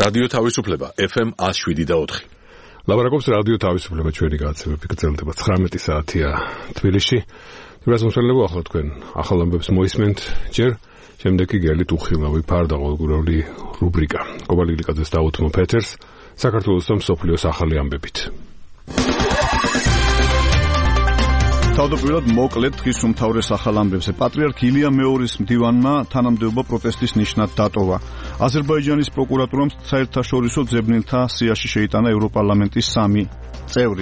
რადიო თავისუფლება FM 107.4. ლაპარაკობს რადიო თავისუფლება, ჩვენი გადაცემები გრძელდება 19 საათია თბილისში. რასმოსელებო ახლა თქვენ ახალ ამბებს მოისმენთ, ჯერ შემდეგ კი გელით უხილავი ფარდა ყოველგვარული რუბრიკა. კობალიგლიკაძეს დაუთმო პეტერს, საქართველოს და მსოფლიოს ახალი ამბებით. თავდაპირველად მოკლედ დღის უმთავრეს ახალ ამბებზე. პატრიარქ ილია მეორის მდივანმა თანამდებობა პროტესტის ნიშნად დატოვა. აზერბაიჯანის პროკურატურამ საერთაშორისო ძებნელთა სიაში შეიტანა ევროპარლამენტის 3 წევრი.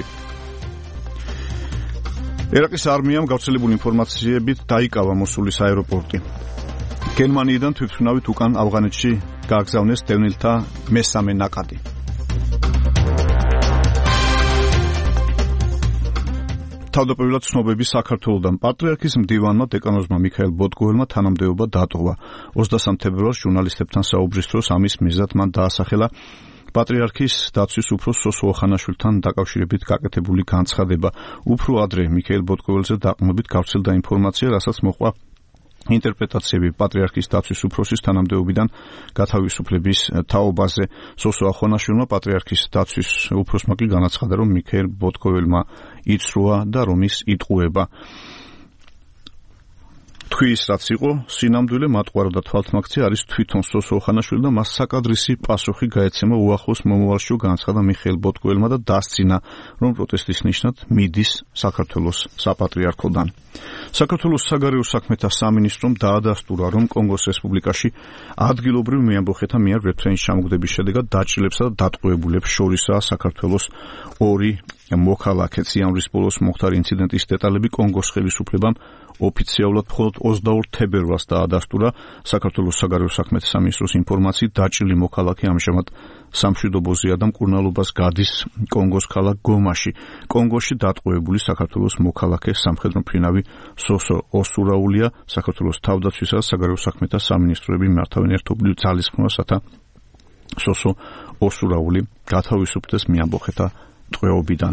ერაყის არმიამ გავრცელებული ინფორმაციებით დაიკავა მოსულის აეროპორტი. გერმანიიდან თვითმფრინავით უკან ავღანეთში გააგზავნეს დევნილთა მესამე ნაკადი. თავდაპირველად ცნობები საქართველოდან. პატრიარქის მდივანმა დეკანოზმა მიქაელ ბოტკოველმა თანამდებობა დატოვა. 23 თებერვალს ჟურნალისტებთან საუბრის დროს ამის მიზნად მან დაასახელა პატრიარქის დაცვის უფროს სოსო ოხანაშვილთან დაკავშირებით გაკეთებული განცხადება. უფრო ადრე მიქაელ ბოტკოველზე დაყრდნობით გავრცელდა ინფორმაცია, რასაც მოჰყვა ინტერპრეტაციები პატრიარქის დაცვის უფროსის თანამდებობიდან გათავისუფლების თაობაზე. სოსო ოხანაშვილმა პატრიარქის დაცვის უფროსმა კი განაცხადა, რომ მიქაელ ბოტკოველმა იცრუა და რომ ის იტყუება. თქვის რაც იყო სინამდვილე მატყუარა და თვალთმაქცია არის თვითონ სოსო ოხანაშვილი და მას საკადრისი პასუხი გაეცემა უახლოს მომავალში, განაცხადა მიხეილ ბოტკოველმა და დასცინა, რომ პროტესტის ნიშნად მიდის საქართველოს საპატრიარქოდან. საქართველოს საგარეო საქმეთა სამინისტრომ დაადასტურა, რომ კონგოს რესპუბლიკაში ადგილობრივ მეამბოხეთა მიერ რეფრენის ჩამოგდების შედეგად დაჭრილებსა და დატყვევებულებს შორისაა საქართველოს 2 მოქალაქეც. იანვრის ბოლოს მომხდარი ინციდენტის დეტალები კონგოს ხელისუფლებამ ოფიციალურად მხოლოდ 22 თებერვალს დაადასტურა. საქართველოს საგარეო საქმეთა სამინისტროს ინფორმაციით დაჭრილი მოქალაქე ამჟამად სამშვიდობოზეა და მკურნალობას გადის კონგოს ქალაქ გომაში. კონგოში დატყვევებული საქართველოს მოქალაქე სამხედრო მფრინავი სოსო ოსურაულია. საქართველოს თავდაცვისა და საგარეო საქმეთა სამინისტროები მართავენ ერთობლივ ძალისხმევას, რათა სოსო ოსურაული გათავისუფლდეს მეამბოხეთა ტყვეობიდან.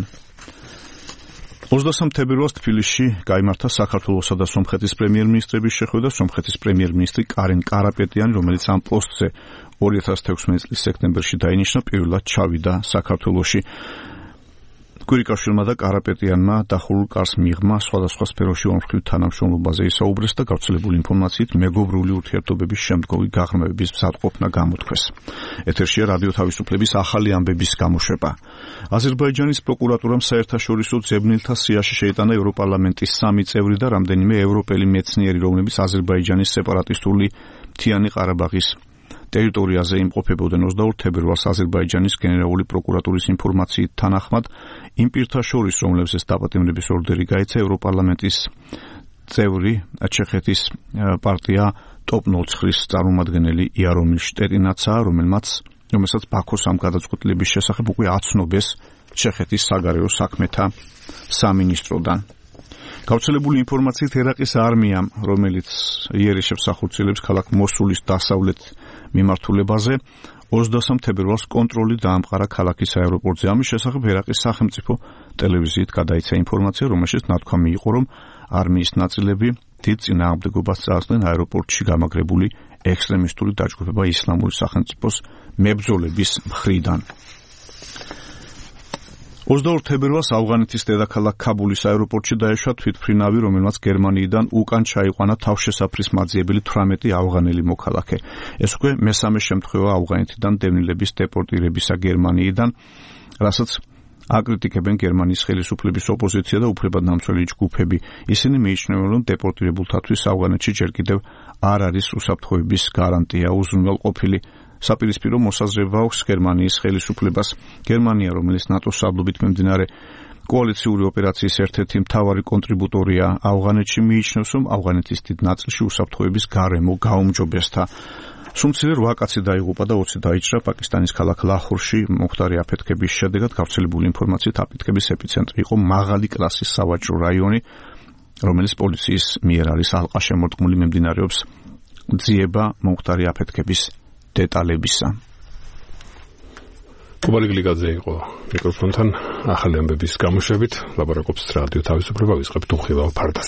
23 თებერვალს თბილისში გაიმართა საქართველოსა და სომხეთის პრემიერ-მინისტრების შეხვედრა. სომხეთის პრემიერ-მინისტრი კარენ კარაპეტიანი, რომელიც ამ პოსტზე 2016 წლის სექტემბერში დაინიშნა, პირველად ჩავიდა საქართველოში. კვირიკაშვილმა და კარაპეტიანმა დახურულ კარს მიღმა სხვადასხვა სფეროში ორმხრივ თანამშრომლობაზე ისაუბრეს და გავრცელებული ინფორმაციით მეგობრული ურთიერთობების შემდგომი გაღრმავების მზადყოფნა გამოთქვეს. ეთერშია რადიო თავისუფლების ახალი ამბების გამოშვება. აზერბაიჯანის პროკურატურამ საერთაშორისო ძებნელთა სიაში შეიტანა ევროპარლამენტის 3 წევრი და რამდენიმე ევროპელი მეცნიერი, რომლებიც აზერბაიჯანის სეპარატისტული მთიანი ყარაბაღის ტერიტორიაზე იმყოფებოდნენ. 22 თებერვალს აზერბაიჯანის გენერალური პროკურატურის ინფორმაციით თანახმად იმ პირთა შორის, რომლებზეც დაპატიმრების ორდერი გაეცა, ევროპარლამენტის წევრი ჩეხეთის პარტია ტოპ-09-ის წარმომადგენელი იარომილ შტეტინაცაა, რომელსაც ბაქოს ამ გადაწყვეტილების შესახებ უკვე აცნობეს ჩეხეთის საგარეო საქმეთა სამინისტროდან. გავრცელებული ინფორმაციით ერაყის არმიამ, რომელიც იერიშებს ახორციელებს ქალაქ მოსულის დასავლეთ მიმართულებაზე, 23 თებერვალს კონტროლი დაამყარა ქალაქის აეროპორტზე. ამის შესახებ ერაყის სახელმწიფო ტელევიზიით გადაიცა ინფორმაცია, რომელშიც ნათქვამი იყო, რომ არმიის ნაწილები დიდ წინააღმდეგობას წარსდნენ აეროპორტში გამაგრებული ექსტრემისტული დაჯგუფება ისლამური სახელმწიფოს მებრძოლების მხრიდან. 22 თებერვალს ავღანეთის დედაქალაქ ქაბულის აეროპორტში დაეშვა თვითმფრინავი, რომელმაც გერმანიიდან უკან ჩაიყვანა თავშესაფრის მაძიებელი 18 ავღანელი მოქალაქე. ეს უკვე მესამე შემთხვევა ავღანეთიდან დევნილების დეპორტირებისა გერმანიიდან, რასაც აკრიტიკებენ გერმანიის ხელისუფლების ოპოზიცია და უფლებადნამცველი ჯგუფები. ისინი მიიჩნევენ, რომ დეპორტირებულთათვის ავღანეთში ჯერ კიდევ არ არის უსაფრთხოების გარანტია. უზრუნველყოფილი საპირისპირო მოსაზრება აქვს გერმანიის ხელისუფლებას. გერმანია, რომელიც ნატოს საბლობით მიმდინარე კოალიციური ოპერაციის ერთ-ერთი მთავარი კონტრიბუტორია ავღანეთში, მიიჩნევს, რომ ავღანეთის დიდ ნაწილში უსაფრთხოების გარემო გაუმჯობესდა. სულ მცირე 8 კაცი დაიღუპა და 20 დაიჭრა პაკისტანის ქალაქ ლაჰორში მომხდარი აფეთქების შედეგად. გავრცელებული ინფორმაციით აფეთქების ეპიცენტრი იყო მაღალი კლასის სავაჭრო რაიონი, რომელიც პოლიციის მიერ არის ალყაშემორტყმული. მიმდინარეობს ძიება მომხდარი აფეთქების დეტალებისა. კობალიგლიკაძე იყო მიკროფონთან ახალი ამბების გამოშვებით. ლაპარაკობს რადიო თავისუფლება, ვისყებთ უხილავ ფარდას.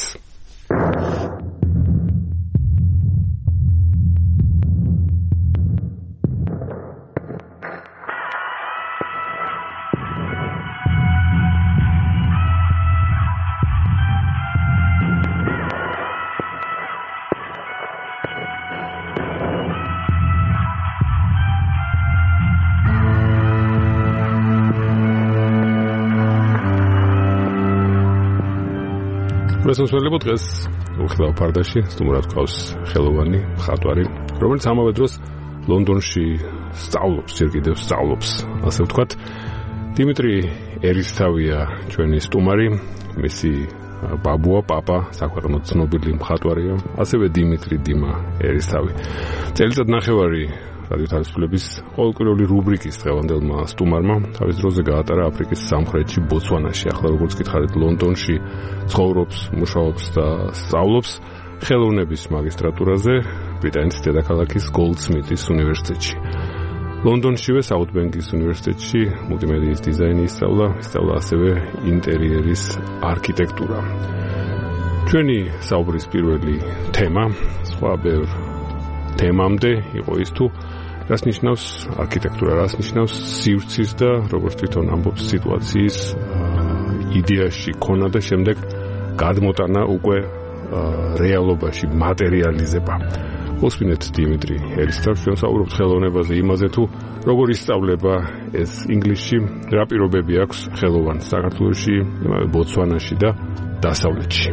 მესმისმელებო დღეს უხილავ ფარდაში სტუმრად ყავს ხელოვანი მხატვარი, რომელიც ამავე დროს ლონდონში სწავლობს, ჯერ კიდევ სწავლობს, ასე ვთქვათ. დიმიტრი ერისთავია ჩვენი სტუმარი, მისი ბაბუა, პაპა, საქვეყნოდ ცნობილი მხატვარია, ასევე დიმიტრი დიმა ერისთავი. წელიწად ნახევარი რადიო თავისუფლების ყოველკვირეული რუბრიკის დღევანდელმა სტუმარმა თავის დროზე გაატარა აფრიკის სამხრეთში, ბოტსვანაში. ახლა როგორც გითხარით, ლონდონში ცხოვრობს, მუშაობს და სწავლობს ხელოვნების მაგისტრატურაზე ბრიტანეთის დედაქალაქის გოლდსმითის უნივერსიტეტში. ლონდონშივე საუთბენკის უნივერსიტეტში მულტიმედიის დიზაინი ისწავლა ასევე ინტერიერის არქიტექტურა. ჩვენი საუბრის პირველი თემა, სხვა ბევრ თემამდე იყო ის თუ რას ნიშნავს არქიტექტურა, რას ნიშნავს სივრცის და როგორც თვითონ ამბობს სიტუაციის იდეაში ქონა და შემდეგ გადმოტანა უკვე რეალობაში მატერიალიზება. უსმინეთ დიმიტრი ერისთავს, ჩვენ საუბრობთ ხელოვნებაზე, იმაზე თუ როგორ ისწავლება ეს ინგლისში, რა პირობები აქვს ხელოვანს საქართველოში, ბოტსვანაში და დასავლეთში.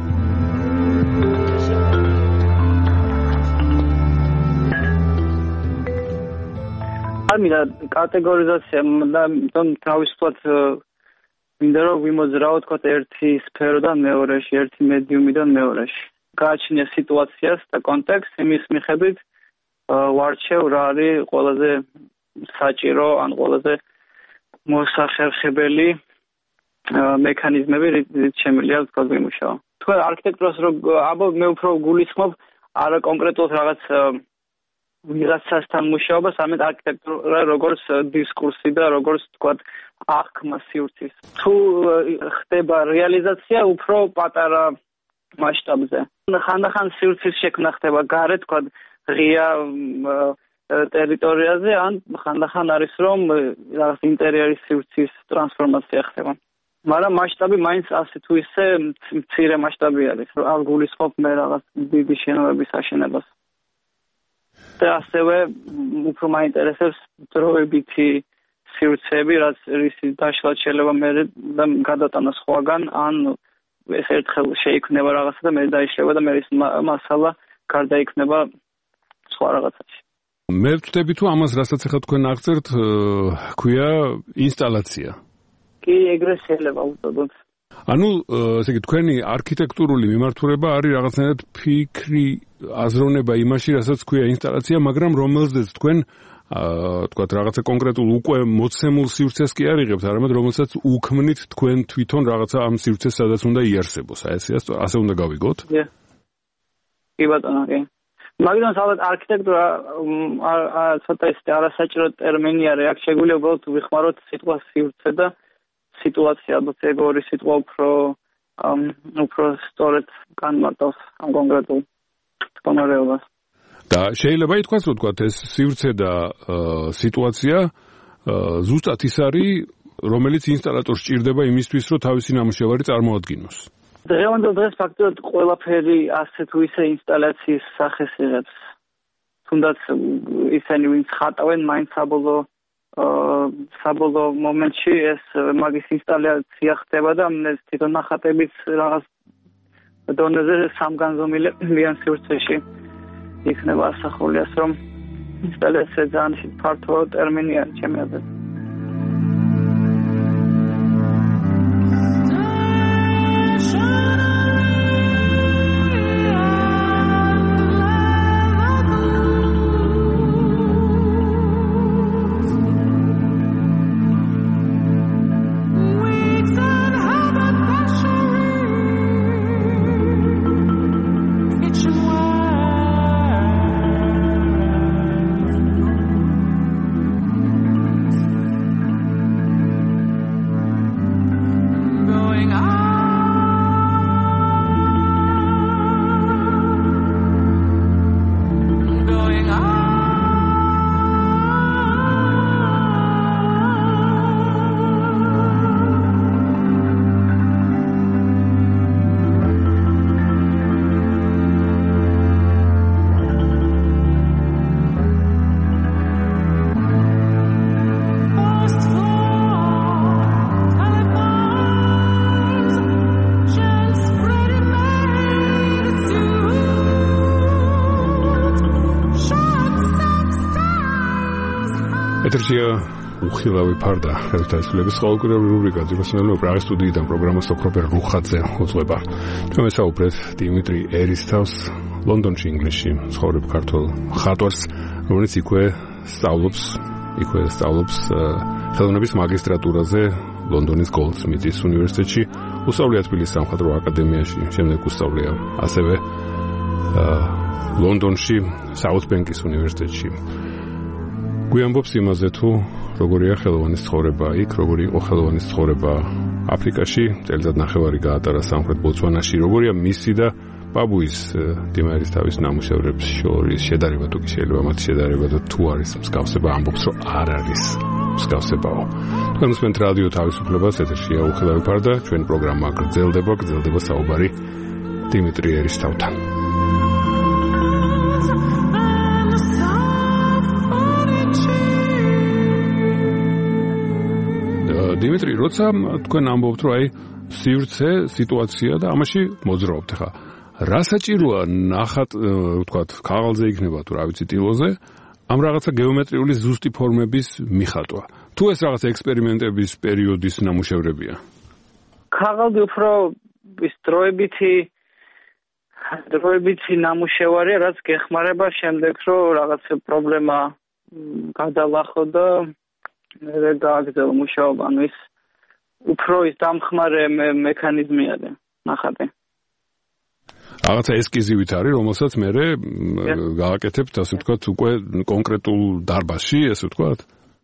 ამინა კატეგორიზაცია და თავისუფლად მინდა რომ ვიმოძრაო თქვა ერთი სფეროდან მეორეში, ერთი მედიუმიდან მეორეში. გააჩნია სიტუაციას და კონტექსტს, იმის მიხედვით ვარჩევ რა არის ყველაზე საჭირო ან ყველაზე მოსახერხებელი მექანიზმები, რითიც შემიძლია თქვა ვიმუშაო. თქვენ არქიტექტურას მე უფრო გულისხმობ არა კონკრეტულად რაღაც ვიღაცასთან მუშაობას, ამით არქიტექტურა როგორც დისკურსი და როგორც თქვა აღქმა სივრცის. თუ ხდება რეალიზაცია უფრო პატარა მასშტაბზე. ხანდახან სივრცის შექმნა ხდება გარეთ, თქვა ღია ტერიტორიაზე, ან ხანდახან არის რომ რაღაც ინტერიერის სივრცის ტრანსფორმაცია ხდება. მაგრამ მასშტაბი მაინც ასე თუ ისე მცირე მასშტაბი არის. არ გულისხმობ მე რაღაც დიდი შენობების აშენებას. და ასევე უფრო მაინტერესებს დროებითი სივრცეები, რაც რის დაშლად შეიძლება მე გადატანა სხვაგან, ან ეს ერთხელ შეიქმნება რაღაცა და მე დაიშლება და მე ის მასალა გარდაიქმნება სხვა რაღაცაში. მე ვწდები თუ ამას რასაც ახლა თქვენ აღწერთ, ქვია ინსტალაცია. კი, ეგრე შეიძლება უწოდოთ. ანუ ესე იგი თქვენი არქიტექტურული მიმართულება არის რაღაცნაირად ფიქრი, აზროვნება იმაში, რასაც ქვია ინსტალაცია, მაგრამ რომელზეც თქვენ თქვათ რაღაცა კონკრეტულ უკვე მოცემულ სივრცეს კი არ იღებთ, არამედ რომელსაც უქმნით თქვენ თვითონ რაღაცა ამ სივრცეს, სადაც უნდა იარსებოს. ასე უნდა გავიგოთ? კი ბატონო, კი. მაგრამ ალბათ არქიტექტურა ცოტა ისე არასაჭირო ტერმინი არის, აქ შეგვიძლია უბრალოდ ვიხმაროთ სიტყვა სივრცე და სიტუაცია, ალბათ ეგ ორი სიტყვა უფრო სწორედ განმარტავს ამ კონკრეტულ მდგომარეობას. და შეიძლება ითქვას, რომ თქვათ ეს სივრცე და სიტუაცია ზუსტად ის არის, რომელიც ინსტალატორს სჭირდება იმისთვის, რომ თავისი ნამუშევარი წარმოადგინოს. დღევანდელ დღეს ფაქტობრივად ყველაფერი ასე თუ ისე ინსტალაციის სახეს იღებს. თუნდაც ისინი ვინც ხატავენ, მაინც საბოლოო მომენტში ეს მაგის ინსტალაცია ხდება და ეს თვითონ ნახატებიც რაღაც დონეზე სამგანზომილებიან სივრცეში იქნება ასახული, ასე რომ ინსტალაცია ძალიან ფართო ტერმინია ჩემი აზრით. ეთერშია უხილავი ფარდა ერთადერთი ყოველკვირეული რუბრიკა ძიროსნელო პრაღის სტუდიიდან პროგრამა სოფრობერ რუხაძე უძღვება. ჩვენ ვესაუბრეთ დიმიტრი ერისთავს ლონდონში ინგლისში ცხოვრებ ქართულ მხატვარს, რომელიც იქვე სწავლობს ხელოვნების მაგისტრატურაზე ლონდონის გოლდსმითის უნივერსიტეტში, უსწავლია თბილისის სამხატვრო აკადემიაში, შემდეგ უსწავლია ასევე ლონდონში საუთბენკის უნივერსიტეტში. გვიამბობს იმაზე თუ როგორია ხელოვანის ცხოვრება იქ, როგორი იყო ხელოვანის ცხოვრება აფრიკაში, წელიწად ნახევარი გაატარა სამხრეთ ბოტსვანაში, როგორია მისი და ბაბუის დიმერის ნამუშევრებს შორის შედარება, თუ კი შეიძლება მათ შედარება და თუ არის მსგავსება, ამბობს რომ არ არის მსგავსებაო. თქვენ უსმენთ რადიო თავისუფლებას, ეთერშია უხილავი ფარდა, ჩვენი პროგრამა გრძელდება საუბარი დიმიტრი ერისთავთან. დიმიტრი, როცა თქვენ ამბობთ, რომ აი სივრცე, სიტუაცია და ამაში მოძრაობთ, ხა რა საჭიროა ნახატ, ვთქვათ, ქაღალდზე იქნება თუ რა ვიცი ტილოზე, ამ რაღაცა გეომეტრიული ზუსტი ფორმების მიხატვა. თუ ეს რაღაც ექსპერიმენტების პერიოდის ნამუშევრებია? ქაღალდი უფრო ის დროებითი ნამუშევარია, რაც გეხმარება შემდეგ, რომ რაღაც პრობლემა გადალახო და გააგრძელო მუშაობა, ანუ ის უფრო ის დამხმარე მექანიზმია და ნახატი. რაღაცა ესკიზივით არის, რომელსაც მე გააკეთებთ, ასე ვთქვათ, უკვე კონკრეტულ დარბაზში, ასე ვთქვათ?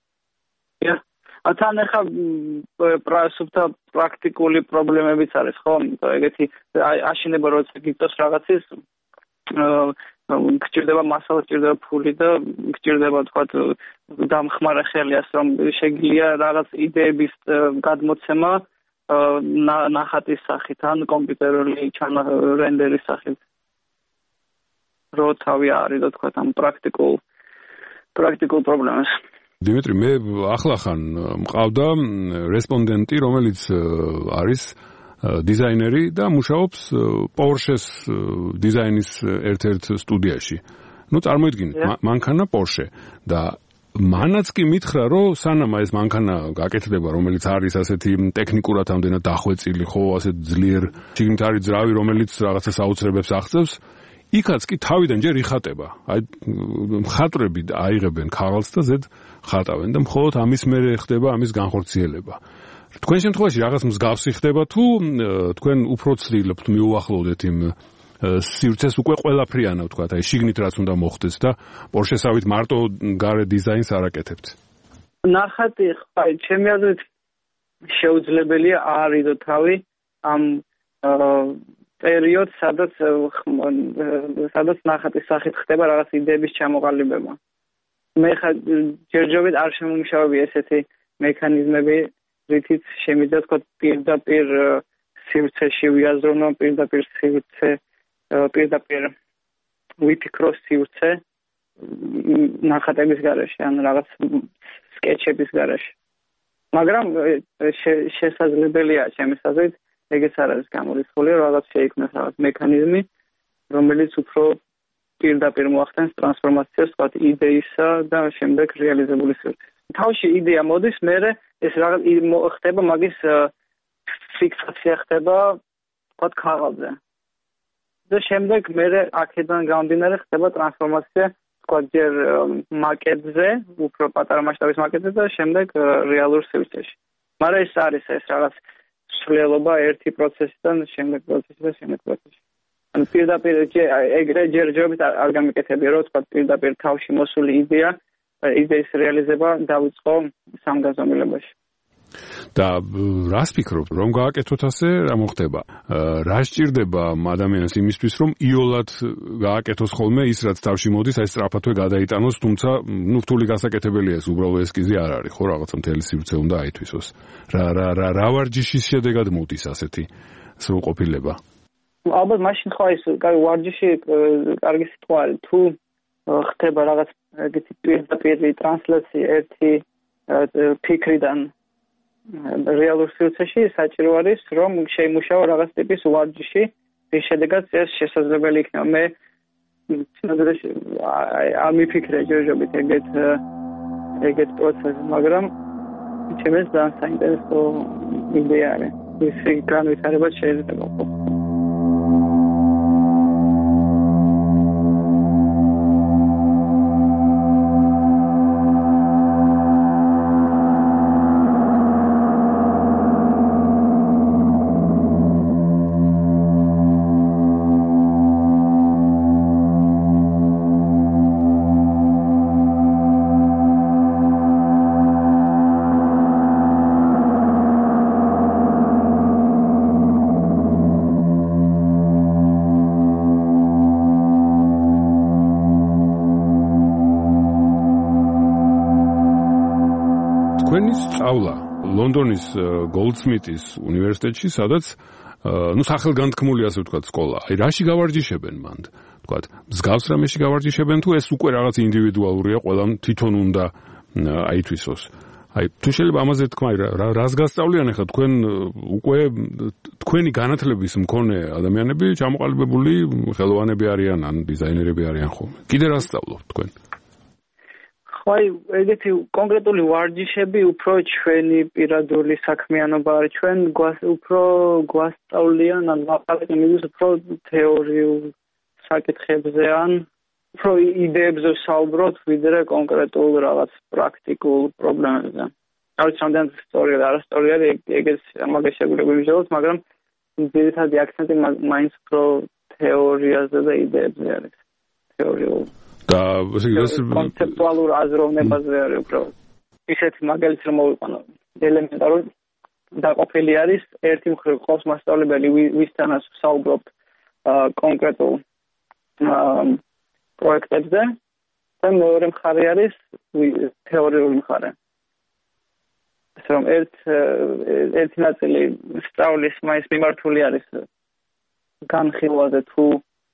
თან ახლა პრასუფთა პრაქტიკული პრობლემებიც არის, ხო? ეგეთი აშენება როცა გიწევს რაღაცის გჭირდება მასალა, გჭირდება ფული და გჭირდება თქვათ დამხმარე ხელიას, რომ შეგიძლია რაღაც იდეების გადმოცემა ნახატის სახით ან კომპიუტერული რენდერის სახით. რო თავი არის და თქვათ ამ პრაქტიკულ პრობლემას. დიმიტრი, მე ახლახან მყავდა რესპონდენტი, რომელიც არის დიზაინერი და მუშაობს Porsche-ს დიზაინის ერთ-ერთ სტუდიაში. წარმოიდგინეთ, მანქანა Porsche და მანაც კი მითხრა, რომ სანამ ეს მანქანა გაკეთდება, რომელიც არის ასეთი ტექნიკურად ამდენად დახვეწილი, ხო, ასე ძლიერ, შიგნით არის ძრავი, რომელიც რაღაცა საოცრებებს აღწევს, იქაც კი თავიდან ჯერ იხატება. აი მხატვრები აიღებენ ქაღალდს და ზედ ხატავენ და მხოლოდ ამის მერე ხდება ამის განხორციელება. თქვენ შემთხვევაში რაღაც მსგავსი ხდება თუ თქვენ უფრო ცდილობთ მიუახლოვდეთ იმ სივრცეს უკვე ყველაფრიანად ვთქვათ, აი შიგნით რაც უნდა მოხდეს და Porsche-სავით მარტო გარე დიზაინს არ აკეთებთ. ნახატი, აი ჩემი აზრით შეუძლებელია არიდო თავი ამ პერიოდს, სადაც ნახატის სახით ხდება რაღაც იდეების ჩამოყალიბება. მე ხა ჯერჯერობით არ შემომუშავები ესეთი მექანიზმები, რითიც შემიძლია თქვა პირდაპირ სივრცეში ვიაზროვნო, პირდაპირ ვიფიქრო სივრცე ნახატების გარეშე, ან რაღაც სკეჩების გარეშე. მაგრამ შესაძლებელია ჩემის აზრით, ეგეც არ არის გამორიცხული, რაღაც შეიქმნას რაღაც მექანიზმი, რომელიც უფრო პირდაპირ მოახდენს ტრანსფორმაციას, თქვა იდეისა და შემდეგ რეალიზებული სივრცეს. თავში იდეა მოდის, მერე ეს რაღაც ხდება მაგის ფიქსაცია ხდება თქვა ქაღალდზე. და შემდეგ მერე აქედან გამომდინარე ხდება ტრანსფორმაცია თქვა ჯერ მაკეტზე, უფრო პატარა მასშტაბის მაკეტზე და შემდეგ რეალურ სივრცეში. მაგრამ ეს არის ეს რაღაც სრულიობა ერთი პროცესიდან შემდეგ პროცესში. ანუ პირდაპირ ეგრე ჯერჯერობით არ გამიკეთებია, რომ თქვა პირდაპირ თავში მოსული იდეის რეალიზება დავიწყო სამგაზომილებაში. და რას ფიქრობ, რომ გააკეთოთ ასე, რა მოხდება? რა სჭირდება ადამიანს იმისთვის, რომ იოლად გააკეთოს ხოლმე ის, რაც თავში მოდის, აი სწრაფადვე გადაიტანოს, თუმცა რთული გასაკეთებელია ეს, უბრალოდ ესკიზი არ არის, ხო, რაღაცა მთელი სივრცე უნდა აითვისოს. რა ვარჯიშის შედეგად მოდის ასეთი სრულყოფილება? ალბათ მაშინ ხო ის ვარჯიში კარგი სიტყვა არის, თუ ხდება რაღაც ეგეთი პირდაპირი ტრანსლაცია ერთი ფიქრიდან რეალურ სივრცეში, საჭირო არის, რომ შეიმუშაო რაღაც ტიპის ვარჯიში, რის შედეგად ეს შესაძლებელი იქნება. მე არ მიფიქრე ჯერჯერობით ეგეთ ეგეთ პროცესს, მაგრამ ჩემს ძალიან საინტერესო იდეა არის. ისე განვითარება შეიძლება ყოფილიყო. სწავლა ლონდონის გოლდსმიტის უნივერსიტეტში, სადაც სახელგანთქმული ასე ვთქვათ სკოლა. აი რაში გავარჯიშებენ მან? ვთქვათ, მსგავს რამეში გავარჯიშებენ თუ ეს უკვე რაღაც ინდივიდუალურია, ყველამ თვითონ უნდა აითვისოს. აი თუ შეიძლება ამაზე თქვა, რას გასწავლიან ახლა თქვენ უკვე თქვენი განათლების მქონე ადამიანები ჩამოყალიბებული ხელოვანები არიან ან დიზაინერები არიან ხოლმე. კიდე რას სწავლობთ თქვენ? ხოი, ეგეთი კონკრეტული ვარჯიშები უფრო ჩვენი პირადული საქმიანობა არის. ჩვენ უფრო გვასწავლიან ან ვაპარაკებთ უფრო თეორიულ საკითხებზე ან უფრო იდეებზე საუბრობთ, ვიდრე კონკრეტულ რაღაც პრაქტიკულ პრობლემებზე. არის რამდენად სწორია და არასწორია, ეგეც მაგას შეგვიძლია ვიმსჯელოთ, მაგრამ ძირითადი აქცენტი მაინც უფრო თეორიაზე და იდეებზე არის. თეორიულ და ეს კონცეპტუალურ აზროვნებაზე არის უბრალოდ. ისეთი მაგალითი რომ მოვიყვანო, ელემენტარული დაყოფილი არის, ერთი მხრივ ყავს მასწავლებელი, ვისთანაც საუბრობთ კონკრეტულ პროექტებზე და მეორე მხარე არის თეორიული მხარე. ეს რომ ერთი ნაწილი სწავლის მაინც მიმართული არის განხილვაზე თუ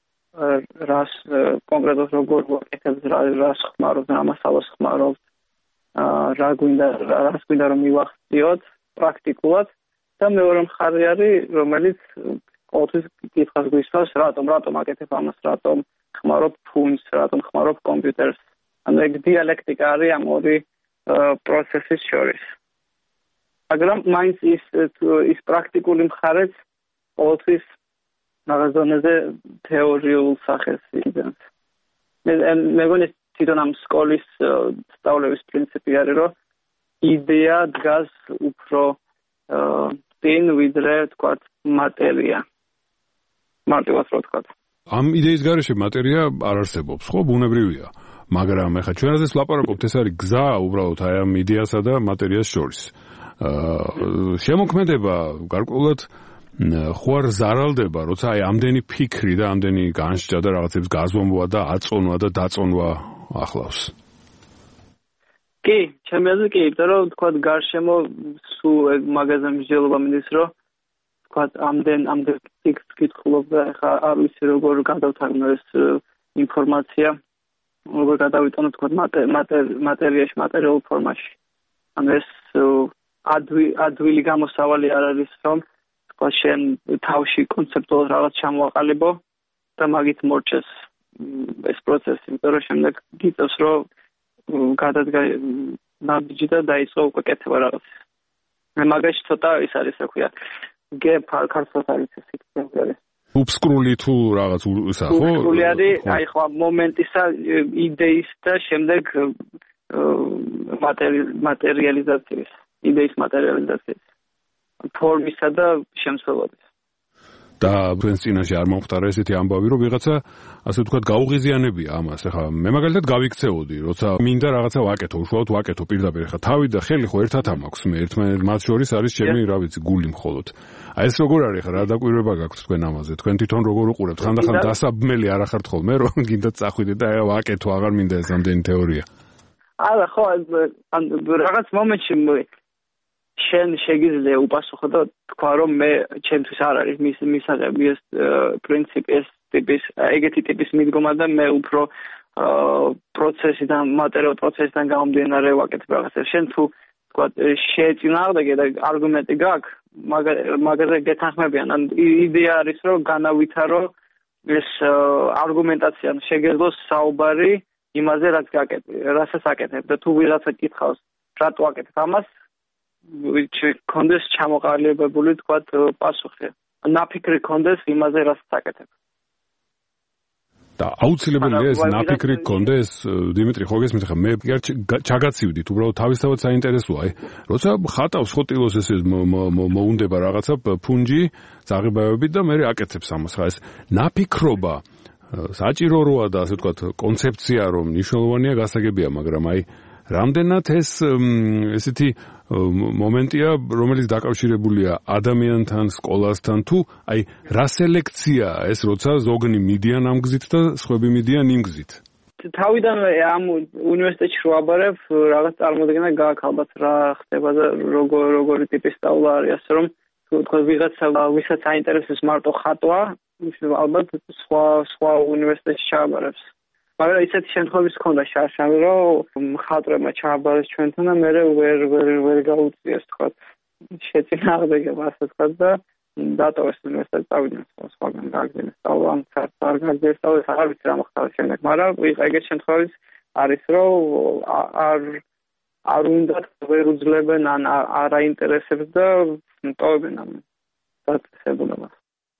რას კონკრეტულად როგორ ვაკეთებთ, რას ხმარობთ, რა მასალას ხმარობთ, რას გვინდა რომ მივახციოთ პრაქტიკულად და მეორე მხარე არის, რომელიც ყოველთვის კითხავს გვისვას, რატომ აკეთებ ამას, რატომ ხმარობ ფუნს, რატომ ხმარობ კომპიუტერს. ანუ ეგ დიალექტიკა არის ამ ორი პროცესის შორის. მაგრამ მაინც ის პრაქტიკული მხარეც ყოველთვის რაღაც დონეზე თეორიულ სახეს იძენს. მე მგონი თვითონ ამ სკოლის სწავლების პრინციპი არის, რომ იდეა დგას უფრო წინ ვიდრე თქვათ მატერია. მარტივად რო ვთქვათ. ამ იდეის გარეშე მატერია არ არსებობს, ხო, ბუნებრივია. მაგრამ ეხლა ჩვენ რაზეც ვლაპარაკობთ, ეს არის გზა უბრალოდ აი ამ იდეასა და მატერიას შორის. შემოქმედება გარკვეულად ხო არ ზარალდება, როცა აი ამდენი ფიქრი და ამდენი განსჯა და რაღაცებს გაზომვა და აწონვა და დაწონვა ახლავს. კი, ჩემი აზრით კი, იმიტომ რომ თქვათ გარშემო სულ ეგ მაგაზე მსჯელობა მიდის, რომ თქვათ ამდენ კითხულობ და ეხლა არ ვიცი როგორ გადავთარგმნო ეს ინფორმაცია, როგორ გადავიტანო თქვათ მატერიაში, მატერიალურ ფორმაში. ანუ ეს ადვილი გამოსავალი არ არის, რომ თქვათ შენ თავში კონცეპტუალურად რაღაც ჩამოაყალიბო და მაგით მორჩეს ეს პროცესი, იმიტომ რომ შემდეგ გიწევს, რომ გადადგა ნაბიჯი და დაიწყო უკვე კეთება რაღაც. მე მაგაში ცოტა ის არის, რა ქვია, ქართულად არის ეს სიტყვები. უბსკრული თუ რაღაც ისა, ხო? უბსკრული არის, აი ხო, მომენტისა, იდეის და შემდეგ მატერიალიზაციის, იდეის მატერიალიზაციის, ფორმისა და შემცველობის. და თქვენს წინაშე არ მომხდარა ესეთი ამბავი, რომ ვიღაცა ასე ვთქვათ გაუღიზიანებია ამას. ეხლა მე მაგალითად გავიქცეოდი, როცა მინდა რაღაცა ვაკეთო, უშუალოდ ვაკეთო პირდაპირ. ეხლა თავი და ხელი ხო ერთად ამაქვს, მე ერთმანეთ მათ შორის არის ჩემი, რა ვიცი, გული მხოლოდ. აი ეს როგორ არის ეხლა, რა დაკვირვება გაქვთ თქვენ ამაზე? თქვენ თვითონ როგორ უყურებთ? ხანდახან დასაბმელი არ ახართ ხოლმე, რომ გინდათ წახვიდეთ და აი ვაკეთო, აღარ მინდა ეს ამდენი თეორია. არა, ხო, რაღაც მომენტში შენ შეგიძლია უპასუხო და თქვა რომ მე ჩემთვის არ არის მისაღები ეს პრინციპი, ეს ტიპის ეგეთი ტიპის მიდგომა და მე უფრო პროცესიდან, მატერიალურ პროცესიდან გამომდინარე ვაკეთებ რაღაცას. შენ თუ თქვა შეეწინააღმდეგე და არგუმენტი გაქვს, მაგაზე გეთანხმებიან. ან იდეა არის რომ განავითარო ეს არგუმენტაცია, შეგეძლოს საუბარი იმაზე რასაც აკეთებ და თუ ვიღაცა კითხავს რატო აკეთებ ამას კონდეს ჩამოყალიბებული თქვა პასუხი ნაფიქრი კონდეს იმაზე რასაც აკეთებ და აუცილებელია ეს ნაფიქრი კონდეს დიმიტრი ხო გესმით ხა მე ჩაგაცივდით უბრალოდ თავისთავად საინტერესოა აი როცა ხატავს ხო ტილოს ეს მოუნდება რაღაცა ფუნჯი ძაღებავებით და მე აკეთებს ამას ხა ეს ნაფიქრობა საჭირო როა და ასე ვთქვათ კონცეფცია რომ მნიშვნელოვანია გასაგებია მაგრამ აი რამდენად ეს ესეთი მომენტია რომელიც დაკავშირებულია ადამიანთან სკოლასთან თუ აი რა სელექცია ეს როცა ზოგნი მიდიან ამ გზით და სხვები მიდიან იმ გზით თავიდანვე ამ უნივერსიტეტში რო აბარებ რაღაც წარმოდგენა გააქვს ალბათ რა ხდება და როგორი ტიპის სწავლა არის ასე რომ თუ თქვა ვიღაცა ვისაც აინტერესებს მარტო ხატვა ალბათ სხვა უნივერსიტეტში ჩააბარებს მაგრამ ისეთი შემთხვევები ჰქონდა შარშანი რომ მხატვრებმა ჩააბარეს ჩვენთან და მე ვერ გაუწიეს თქვა შეწინააღმდეგება ასე თქვა და დატოვეს უნივერსიტეტი წავიდნენ სხვაგან გააგზავნეს სწავლა ამ არ გააგზავნეს სწავლა აღარ ვიცი რა მოხდა შემდეგ მაგრამ ეგეთ შემთხვევებიც არის რომ არ უნდა ვერ უძლებენ ან არ აინტერესებს და ტოვებენ ამ დაწესებულებას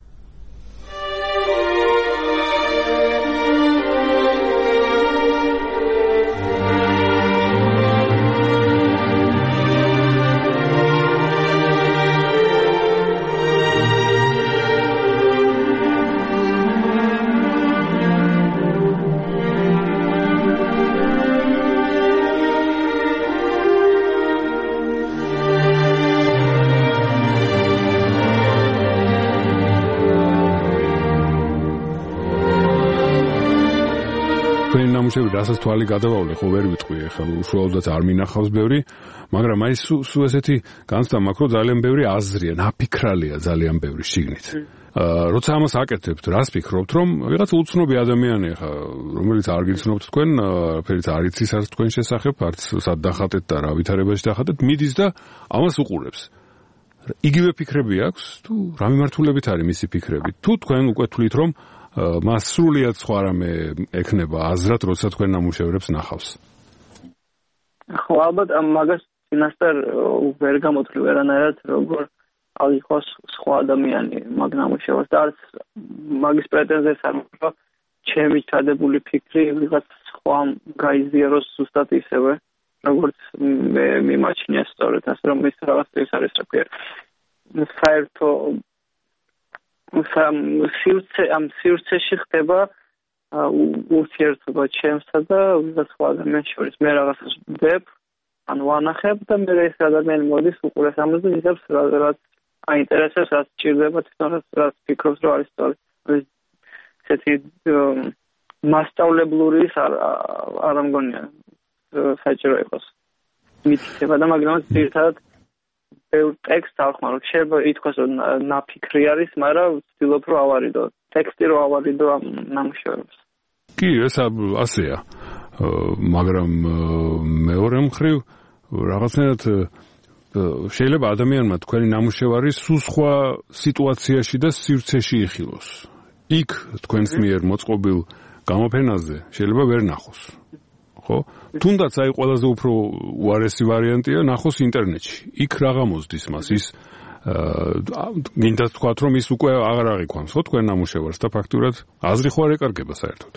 ნამუშევარი რასაც თვალი გადავავლე ხო ვერ ვიტყვი ახლა უშუალოდაც არ მინახავს ბევრი მაგრამ აი სულ ესეთი განცდა მაქვს რომ ძალიან ბევრი აზრია ნაფიქრალია ძალიან ბევრი შიგნით როცა ამას აკეთებთ რას ფიქრობთ რომ ვიღაცა უცნობი ადამიანი ახლა რომელიც არ გიცნობთ თქვენ ფერიც არ იცის არც თქვენ შესახებ არც სად დახატეთ და რა ვითარებაში დახატეთ მიდის და ამას უყურებს იგივე ფიქრები აქვს თუ რა მიმართულებით არის მისი ფიქრები თუ თქვენ უკვე თვლით რომ მას სრულიად სხვა რამე ექნება აზრად, როცა თქვენ ნამუშევრებს ნახავს. ხო, ალბათ მაგას წინასწარ ვერ გამოთვლი ვერანაირად, როგორ აიღოს სხვა ადამიანი მაგ ნამუშევრს და არც მაგის პრეტენზიას არ მაქვს, რომ ჩემი ჩადებული ფიქრი ვიღაც სხვა გაიზიაროს ზუსტად ისევე, როგორც მე მიმაჩნია სწორედ, ასე რომ ის რაღაც ის არის რა ქვია. საერთო ამ სივრცეში ხდება ურთიერთობა ჩემსა და ვიღაც სხვა ადამიანის შორის. მე რაღაცას ვდებ, ან ვანახებ და მე ეს ადამიანი მოდის უყურეს ამას და იღებს რაც აინტერესებს, რაც ჭირდება თვითონ რაც ფიქრობს რომ არის სწორი. ესეთი მასშტაბლური არ მგონია საჭირო იყოს. მითითება და მაგრამ ერთად ბევრ ტექსტს ავხმარებ. შეიძლება ითქვას რომ ნაფიქრი არის, მაგრამ ვცდილობ რომ ავარიდო. ტექსტი რომ ავარიდო ამ ნამუშევრებს. კი, ეს ასეა. მაგრამ მეორე მხრივ რაღაცნაირად შეიძლება ადამიანმა თქვენი ნამუშევარი სულ სხვა სიტუაციაში და სივრცეში იხილოს. იქ თქვენს მიერ მოწყობილ გამოფენაზე შეიძლება ვერ ნახოს. ხო? თუნდაც აი ყველაზე უფრო უარესი ვარიანტია ნახოს ინტერნეტში. იქ რაღა მოსდის მას ის გინდა თქვათ რომ ის უკვე აღარ აღიქვამს ხო თქვენ ნამუშევარს და ფაქტურად აზრი ხო არ ეკარგება საერთოდ.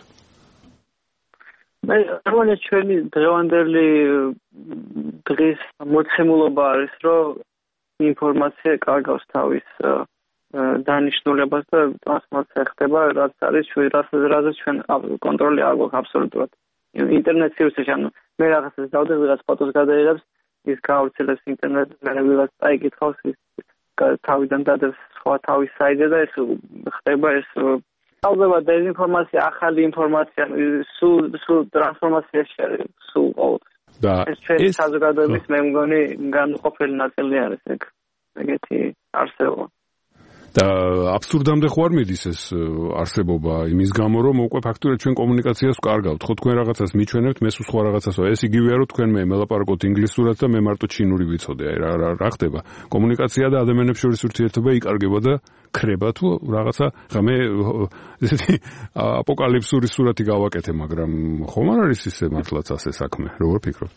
მე რამე ჩვენი დღევანდელი დღის მოცემულობა არის რომ ინფორმაცია კარგავს თავის დანიშნულებას და ტრანსფორმაცია ხდება რაც არის რაზეც ჩვენ კონტროლი არ გვაქვს აბსოლუტურად. ინტერნეტ სივრცეში ანუ მე რაღაცას დავდებ ვიღაც ფოტოს გადაიღებს ის გავრცელებს ინტერნეტზე მე ვიღაც წაიკითხავს ის თავიდან დადებს სხვა თავის საიტზე და ეს ხდება ეს ალბათ დეзинფორმაცია ახალი ინფორმაცია სულ ტრანსფორმაციაში არის სულ ყოველთვის და ეს საზოგადოების მე მგონი განუყოფელი ნაწილი არის ეგეთი არსებობა. და აბსურდამდე ხო არ მიდის ეს არსებობა იმის გამო რომ უკვე ფაქტურად ჩვენ კომუნიკაციას ვკარგავთ ხო თქვენ რაღაცას მიჩვენებთ მე სულ სხვა რაღაცას ეს იგივეა რომ თქვენ მე მელაპარაკოთ ინგლისურად და მე მარტო ჩინური ვიცოდე აი რა ხდება კომუნიკაცია და ადამიანებს შორის ურთიერთობა იკარგება და ქრება თუ რაღაცა მე ესეთი აპოკალიფსური სურათი გავაკეთე მაგრამ ხომ არ არის ისე მართლაც ასე საქმე როგორ ფიქრობთ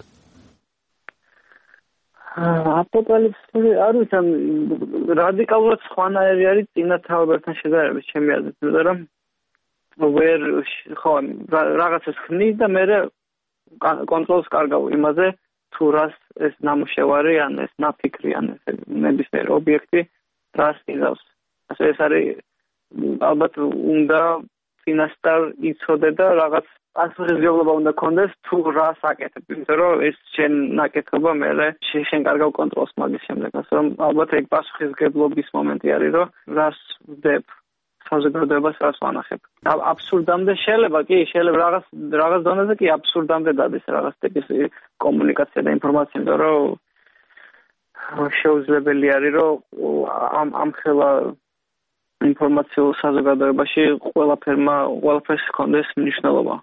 აპოკალიფსური არ ვიცი რადიკალურად სხვანაირი არის წინა თავებთან შედარებით ჩემი აზრით მაგრამ ვერ ხო რაღაცას ხნის და მე კონტროლს კარგავ იმაზე თუ რას ეს ნამუშევარი ან ეს ნაფიქრი ან ეს ნებისმიერ ობიექტი რას იღავს ასე ეს არის ალბათ უნდა წინასწარ იცოდე და რაღაც პასუხისმგებლობა უნდა კონდეს თუ რას აკეთებ იმიტომ რომ ეს შენ ნაკეთობა მე შენ კარგავ კონტროლს მაგის შემდეგ ასე რომ ალბათ ეგ პასუხისმგებლობის მომენტი არის რომ რას ვდებ საზოგადოებას რას ვანახებ აბსურდამდე შეიძლება რაღაც დონეზე კი აბსურდამდე დადეს რაღაც ტიპის კომუნიკაცია და ინფორმაცია იმიტომ რომ შეუძლებელი არის რომ ამ ხელა ინფორმაციულ საზოგადოებაში ყველაფერს ჰქონდეს მნიშვნელობა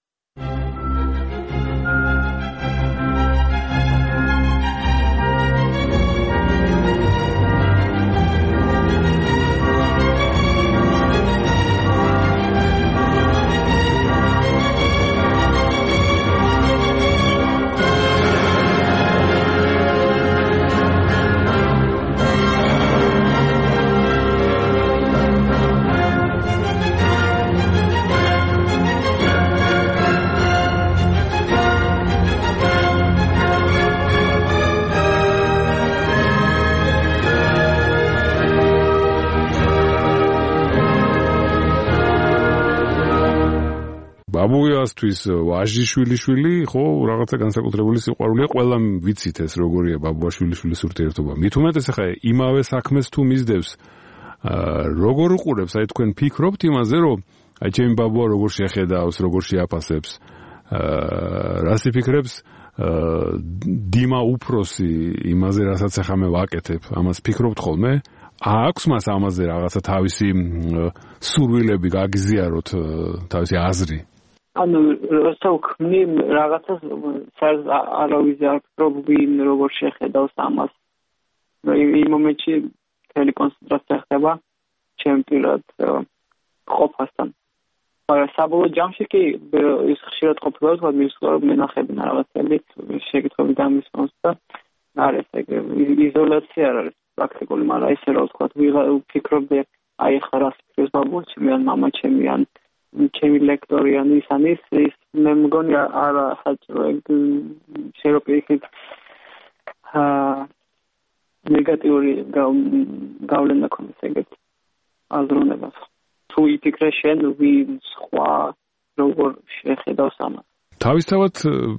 ბაბუიასთვის ვაჟიშვილიშვილი ხო რაღაცა განსაკუთრებული სიყვარულია ყველამ ვიცით ეს როგორია ბაბუაშვილიშვილის ურთიერთობა მით უმეტეს ახლა იმავე საქმეს თუ მისდევს როგორ უყურებს აი თქვენ ფიქრობთ იმაზე რომ აი ჩემი ბაბუა როგორ შეხედავს როგორ შეაფასებს რას იფიქრებს დიმა უფროსი იმაზე რასაც ახლა მე ვაკეთებ ამას ფიქრობთ ხოლმე აქვს მას ამაზე რაღაცა თავისი სურვილები გაგიზიაროთ თავისი აზრი ანუ როცა ვქმნი რაღაცას არავის არ ფიქრობ ვინ როგორ შეხედავს ამას იმ მომენტში მთელი კონცენტრაცია ხდება ჩემ პირად ყოფასთან მაგრამ საბოლოო ჯამში კი ის ხშირად ყოფილა თქვა მისვლად მენახებინა რაღაცები შეკითხვები დამისვენს და არის ეგ იზოლაცია არ არის პრაქტიკული მაგრამ ისე რომ თქვა ვფიქრობდი აი ხა რას ფიქრობს ბაბუა ჩემი ან მამა ჩემი ან ჩემი ლექტორი ან ის მე მგონი არა საჭირო ეგ შეროპიქით ნეგატიური გავლენა ქონდეს ეგეთ აზროვნებას თუ იფიქრე შენ ვინ სხვა როგორ შეხედავს ამას თავისთავად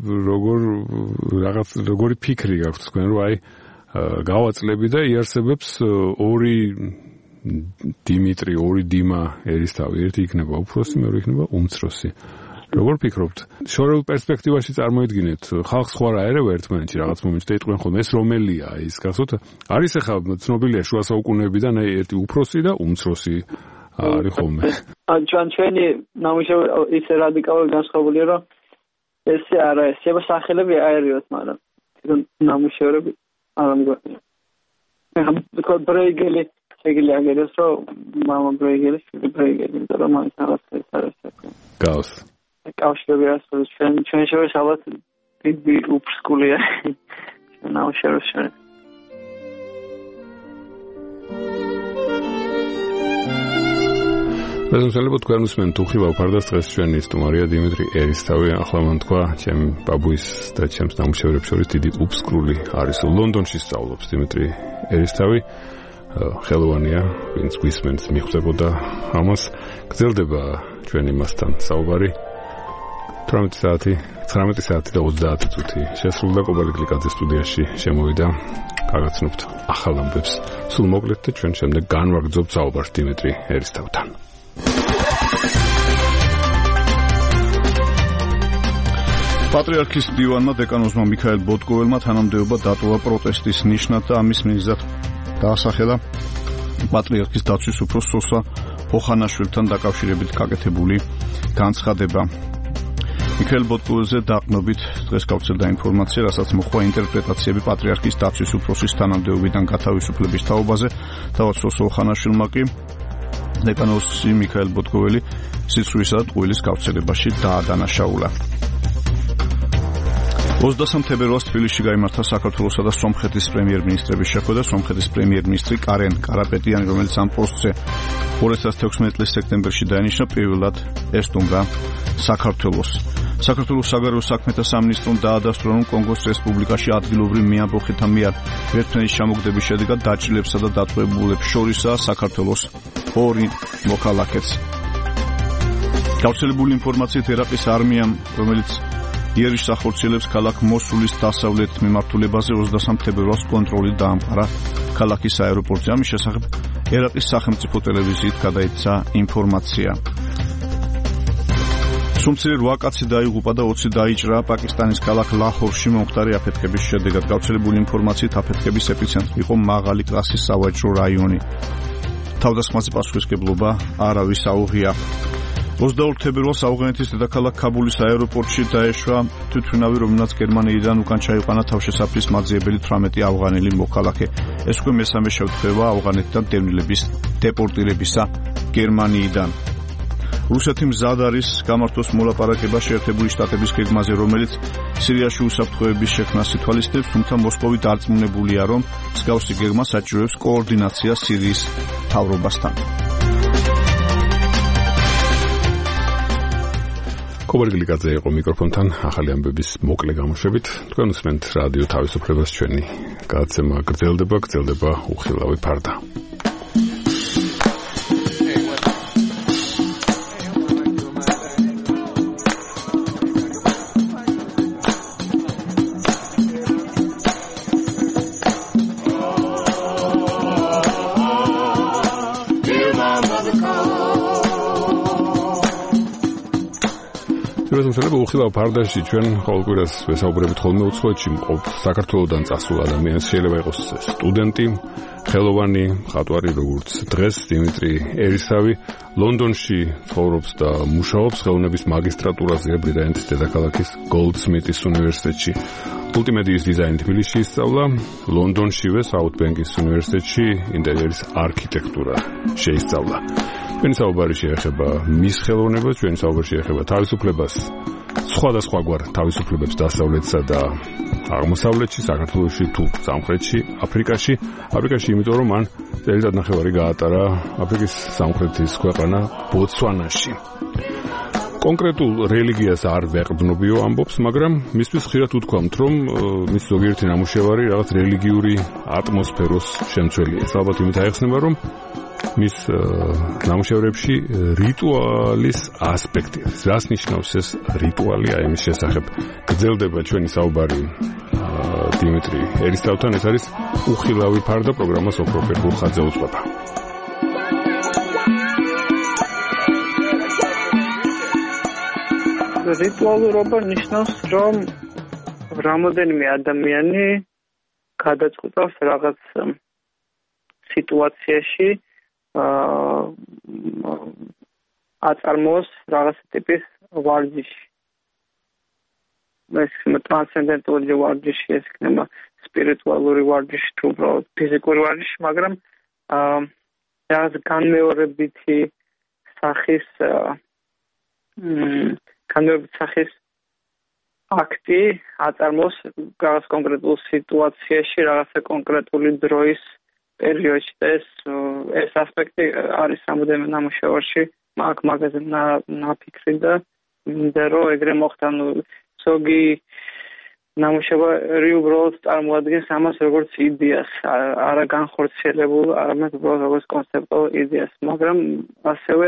როგორი ფიქრი გაქვთ თქვენ რომ აი გავაწლები და იარსებებს ორი დიმიტრი ორი დიმა ერისთავი ერთი იქნება უფროსი მეორე იქნება უმცროსი როგორ ფიქრობთ შორეულ პერსპექტივაში წარმოიდგინეთ ხალხს ხო არ აერევა ერთმანეთში რაღაც მომენტში და იტყვიან ხოლმე ეს რომელია ის გასult არის ახლა ცნობილია შუა საუკუნეებიდან აი ერთი უფროსი და უმცროსი არის ხოლმე ჩვენი ნამუშევარი ისე რადიკალურად განსხვავებულია რომ ესე არა შეიძლება სახელები აერიოთ მაგრამ ნამუშევრები არ მგონია ახლა ბრეიგელი შეგიძლია აგეროს რომ მამა ბრეიგელი შვილი ბრეიგელი იმიტომ რომ ამის რაღაც ეს არის გავს კავშირები არის ჩვენ შორის ალბათ დიდი უფსკულია ნამუშევრის შორის ეს შეიძლება თქვენ უსმენთ უხილავ ფარდას დღეს ჩვენი სტუმარია დიმიტრი ერისთავი ახლა მან თქვა ჩემ ბაბუის და ჩემს ნამუშევრებს შორის დიდი უფსკრული არის ლონდონში სწავლობს დიმიტრი ერისთავი ხელოვანია ვინც გვისმენს მიხვდებოდა ამას გრძელდება ჩვენი მასთან საუბარი 19 საათი და 30 წუთი შესრულდა კობალი გლიკაძის სტუდიაში შემოვიდა გაგაცნობთ ახალ ამბებს სულ მოკლედ და ჩვენ შემდეგ განვაგრძობთ საუბარს დიმიტრი ერისთავთან პატრიარქის დივანმა დეკანოზმა მიქაელ ბოტკოველმა თანამდებობა დატოვა პროტესტის ნიშნად და ამის მიზნად დაასახელა პატრიარქის დაცვის უფროს სოსა ოხანაშვილთან დაკავშირებით გაკეთებული განცხადება. მიქაელ ბოტკოვეზე დაყნობით დღეს გავრცელდა ინფორმაცია, რასაც მოხდა ინტერპრეტაციები პატრიარქის დაცვის უფროსის თანამდებობიდან გათავისუფლების თაობაზე. თავად სოსა ოხანაშვილმა კი დეკანოსი მიქაელ ბოტკოველი სიცრუისა და ტყუილის გავრცელებაში დაადანაშაულა. 23 თებერვალს თბილისში გაიმართა საქართველოსა და სომხეთის პრემიერ-მინისტრების შეხვედრა. სომხეთის პრემიერ-მინისტრი კარენ კარაპეტიანი, რომელიც ამ პოსტზე 2016 წლის სექტემბერში დაინიშნა, პირველად ესტუმრა საქართველოს. საქართველოს საგარეო საქმეთა სამინისტრომ დაადასტურა, რომ კონგოს რესპუბლიკაში ადგილობრივი მეამბოხეთა მიერ ერთმანეთის ჩამოგდების შედეგად დაჭრილებსა და დატყვევებულებს შორისაა საქართველოს 2 მოქალაქეც. გავრცელებული ინფორმაციით ერაყის არმიამ, რომელიც იერიშს ახორციელებს ქალაქ მოსულის დასავლეთ მიმართულებაზე 23 თებერვალს კონტროლი დაამყარა ქალაქის აეროპორტზე. ამის შესახებ ერაყის სახელმწიფო ტელევიზიით გადაიცა ინფორმაცია. სუმცირე 8 კაცი დაიღუპა და 20 დაიჭრა პაკისტანის ქალაქ ლაჰორში მომხდარი აფეთქების შედეგად. გავრცელებული ინფორმაციით აფეთქების ეპიცენტრი იყო მაღალი კლასის სავაჭრო რაიონი. თავდასხმაზე პასუხისმგებლობა არავის აუღია. 22 თებერვალს ავღანეთის დედაქალაქ ქაბულის აეროპორტში დაეშვა თვითმფრინავი, რომელმაც გერმანიიდან უკან ჩაიყვანა თავშესაფრის მაძიებელი 18 ავღანელი მოქალაქე. ეს უკვე მესამე შემთხვევაა ავღანეთიდან დევნილების დეპორტირებისა გერმანიიდან. რუსეთი მზად არის გამართოს მოლაპარაკება შეერთებული შტატების გეგმაზე, რომელიც სირიაში უსაფრთხოების შექმნას ითვალისწინებს, თუმცა მოსკოვი დარწმუნებულია, რომ მსგავსი გეგმა საჭიროებს კოორდინაციას სირიის მთავრობასთან. კობერგლიკაძე იყო მიკროფონთან ახალი ამბების მოკლე გამოშვებით. თქვენ უსმენთ რადიო თავისუფლებას, ჩვენი გადაცემა გრძელდება უხილავი ფარდა. უხილავ ფარდაში ჩვენ ყოველკვირას ვესაუბრებით ხოლმე უცხოეთში მყოფ საქართველოდან წასულ ადამიანს. შეიძლება იყოს სტუდენტი, ხელოვანი, მხატვარი, როგორც დღეს დიმიტრი ერისავი ლონდონში ცხოვრობს და მუშაობს ხელოვნების მაგისტრატურაზე ბრიტანეთის დედაქალაქის გოლდსმიტის უნივერსიტეტში. მულტიმედიის დიზაინი თბილისში ისწავლა, ლონდონშივე საუთბენკის უნივერსიტეტში ინტერიერის არქიტექტურა შეისწავლა. ჩვენი საუბარი შეეხება მის ხელოვნებას, ჩვენი საუბარი შეეხება თავისუფლებას, სხვადასხვაგვარ თავისუფლებებს დასავლეთსა და აღმოსავლეთში, საქართველოში თუ სამხრეთში, აფრიკაში, იმიტომ რომ მან წელიწად ნახევარი გაატარა აფრიკის სამხრეთის ქვეყანა ბოტსვანაში. კონკრეტულ რელიგიას არ ვეყრდნობიო ამბობს, მაგრამ მისთვის ხშირად უთქვამთ, რომ მის ზოგიერთი ნამუშევარი რაღაც რელიგიური ატმოსფეროს შემცველია. ალბათ იმით აიხსნება, რომ მის ნამუშევრებში რიტუალის ასპექტი. რას ნიშნავს ეს რიტუალი? აი ამის შესახებ გრძელდება ჩვენი საუბარი დიმიტრი ერისთავთან. ეს არის უხილავი ფარდა, პროგრამას ოქროფერ ხუხაძე უძღვება. რიტუალურობა ნიშნავს, რომ რამოდენიმე ადამიანი გადაწყვეტავს რაღაც სიტუაციაში აწარმოოს რაღაც ტიპის ვარჯიში. ეს ტრანსცენდენტული ვარჯიში, ეს იქნება სპირიტუალური ვარჯიში თუ უბრალოდ ფიზიკური ვარჯიში, მაგრამ რაღაც განმეორებითი სახის აქტი აწარმოოს რაღაც კონკრეტულ სიტუაციაში, რაღაცა კონკრეტული დროის პერიოდში. ეს ასპექტი არის რამოდენიმე ნამუშევარში აქ მაგაზე ნაფიქრი და მინდა რომ ეგრე მოხდა. ზოგი ნამუშევარი უბრალოდ წარმოადგენს ამას როგორც იდეას, არა განხორციელებულ, არამედ უბრალოდ როგორც კონცეპტუალურ იდეას. მაგრამ ასევე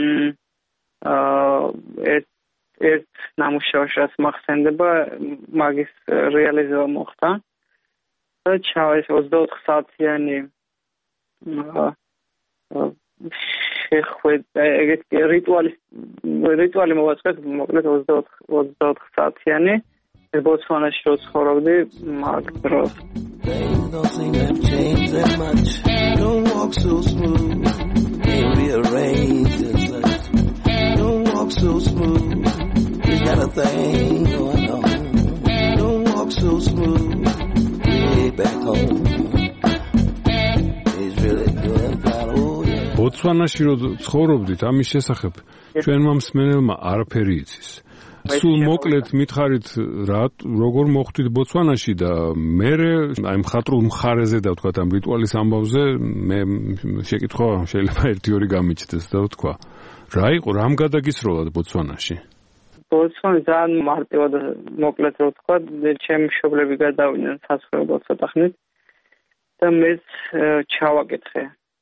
ერთ ნამუშევარში რაც მახსენდება, მაგის რეალიზება მოხდა და ჩაეს 24 საათიანი შეხვედრა, ეგეთი რიტუალი მოვაწყეთ, მოკლედ 24 საათიანი. ბოტსვანაში რო ცხოვრობდი მაგ დროს. Things don't seem to have changed that much. Don't walk so smooth. Ain't rearranged and such. Don't walk so smooth. We got a thing going on. Don't walk so smooth. Way back home. He's really doing fine. Oh yeah. ბოცვანაში რო ცხოვრობდით, ამის შესახებ ჩვენმა მსმენელმა არაფერი იცის. სულ მოკლედ მითხარით რა როგორ მოხვდით ბოცვანაში და მე აი მხატვრულ მხარეზე და ვთქვათ ამ რიტუალის ამბავზე მე შეკითხვა შეიძლება 1-2 გამიჩნდეს და ვთქვა რა იყო რამ გადაგისროლად ბოცვანაში ბოცვანა ძალიან მარტივად მოკლედ რო ვთქვა ჩემი მშობლები გადავიდნენ საზღვრებად ცოტა ხნით და მეც ჩავაკითხე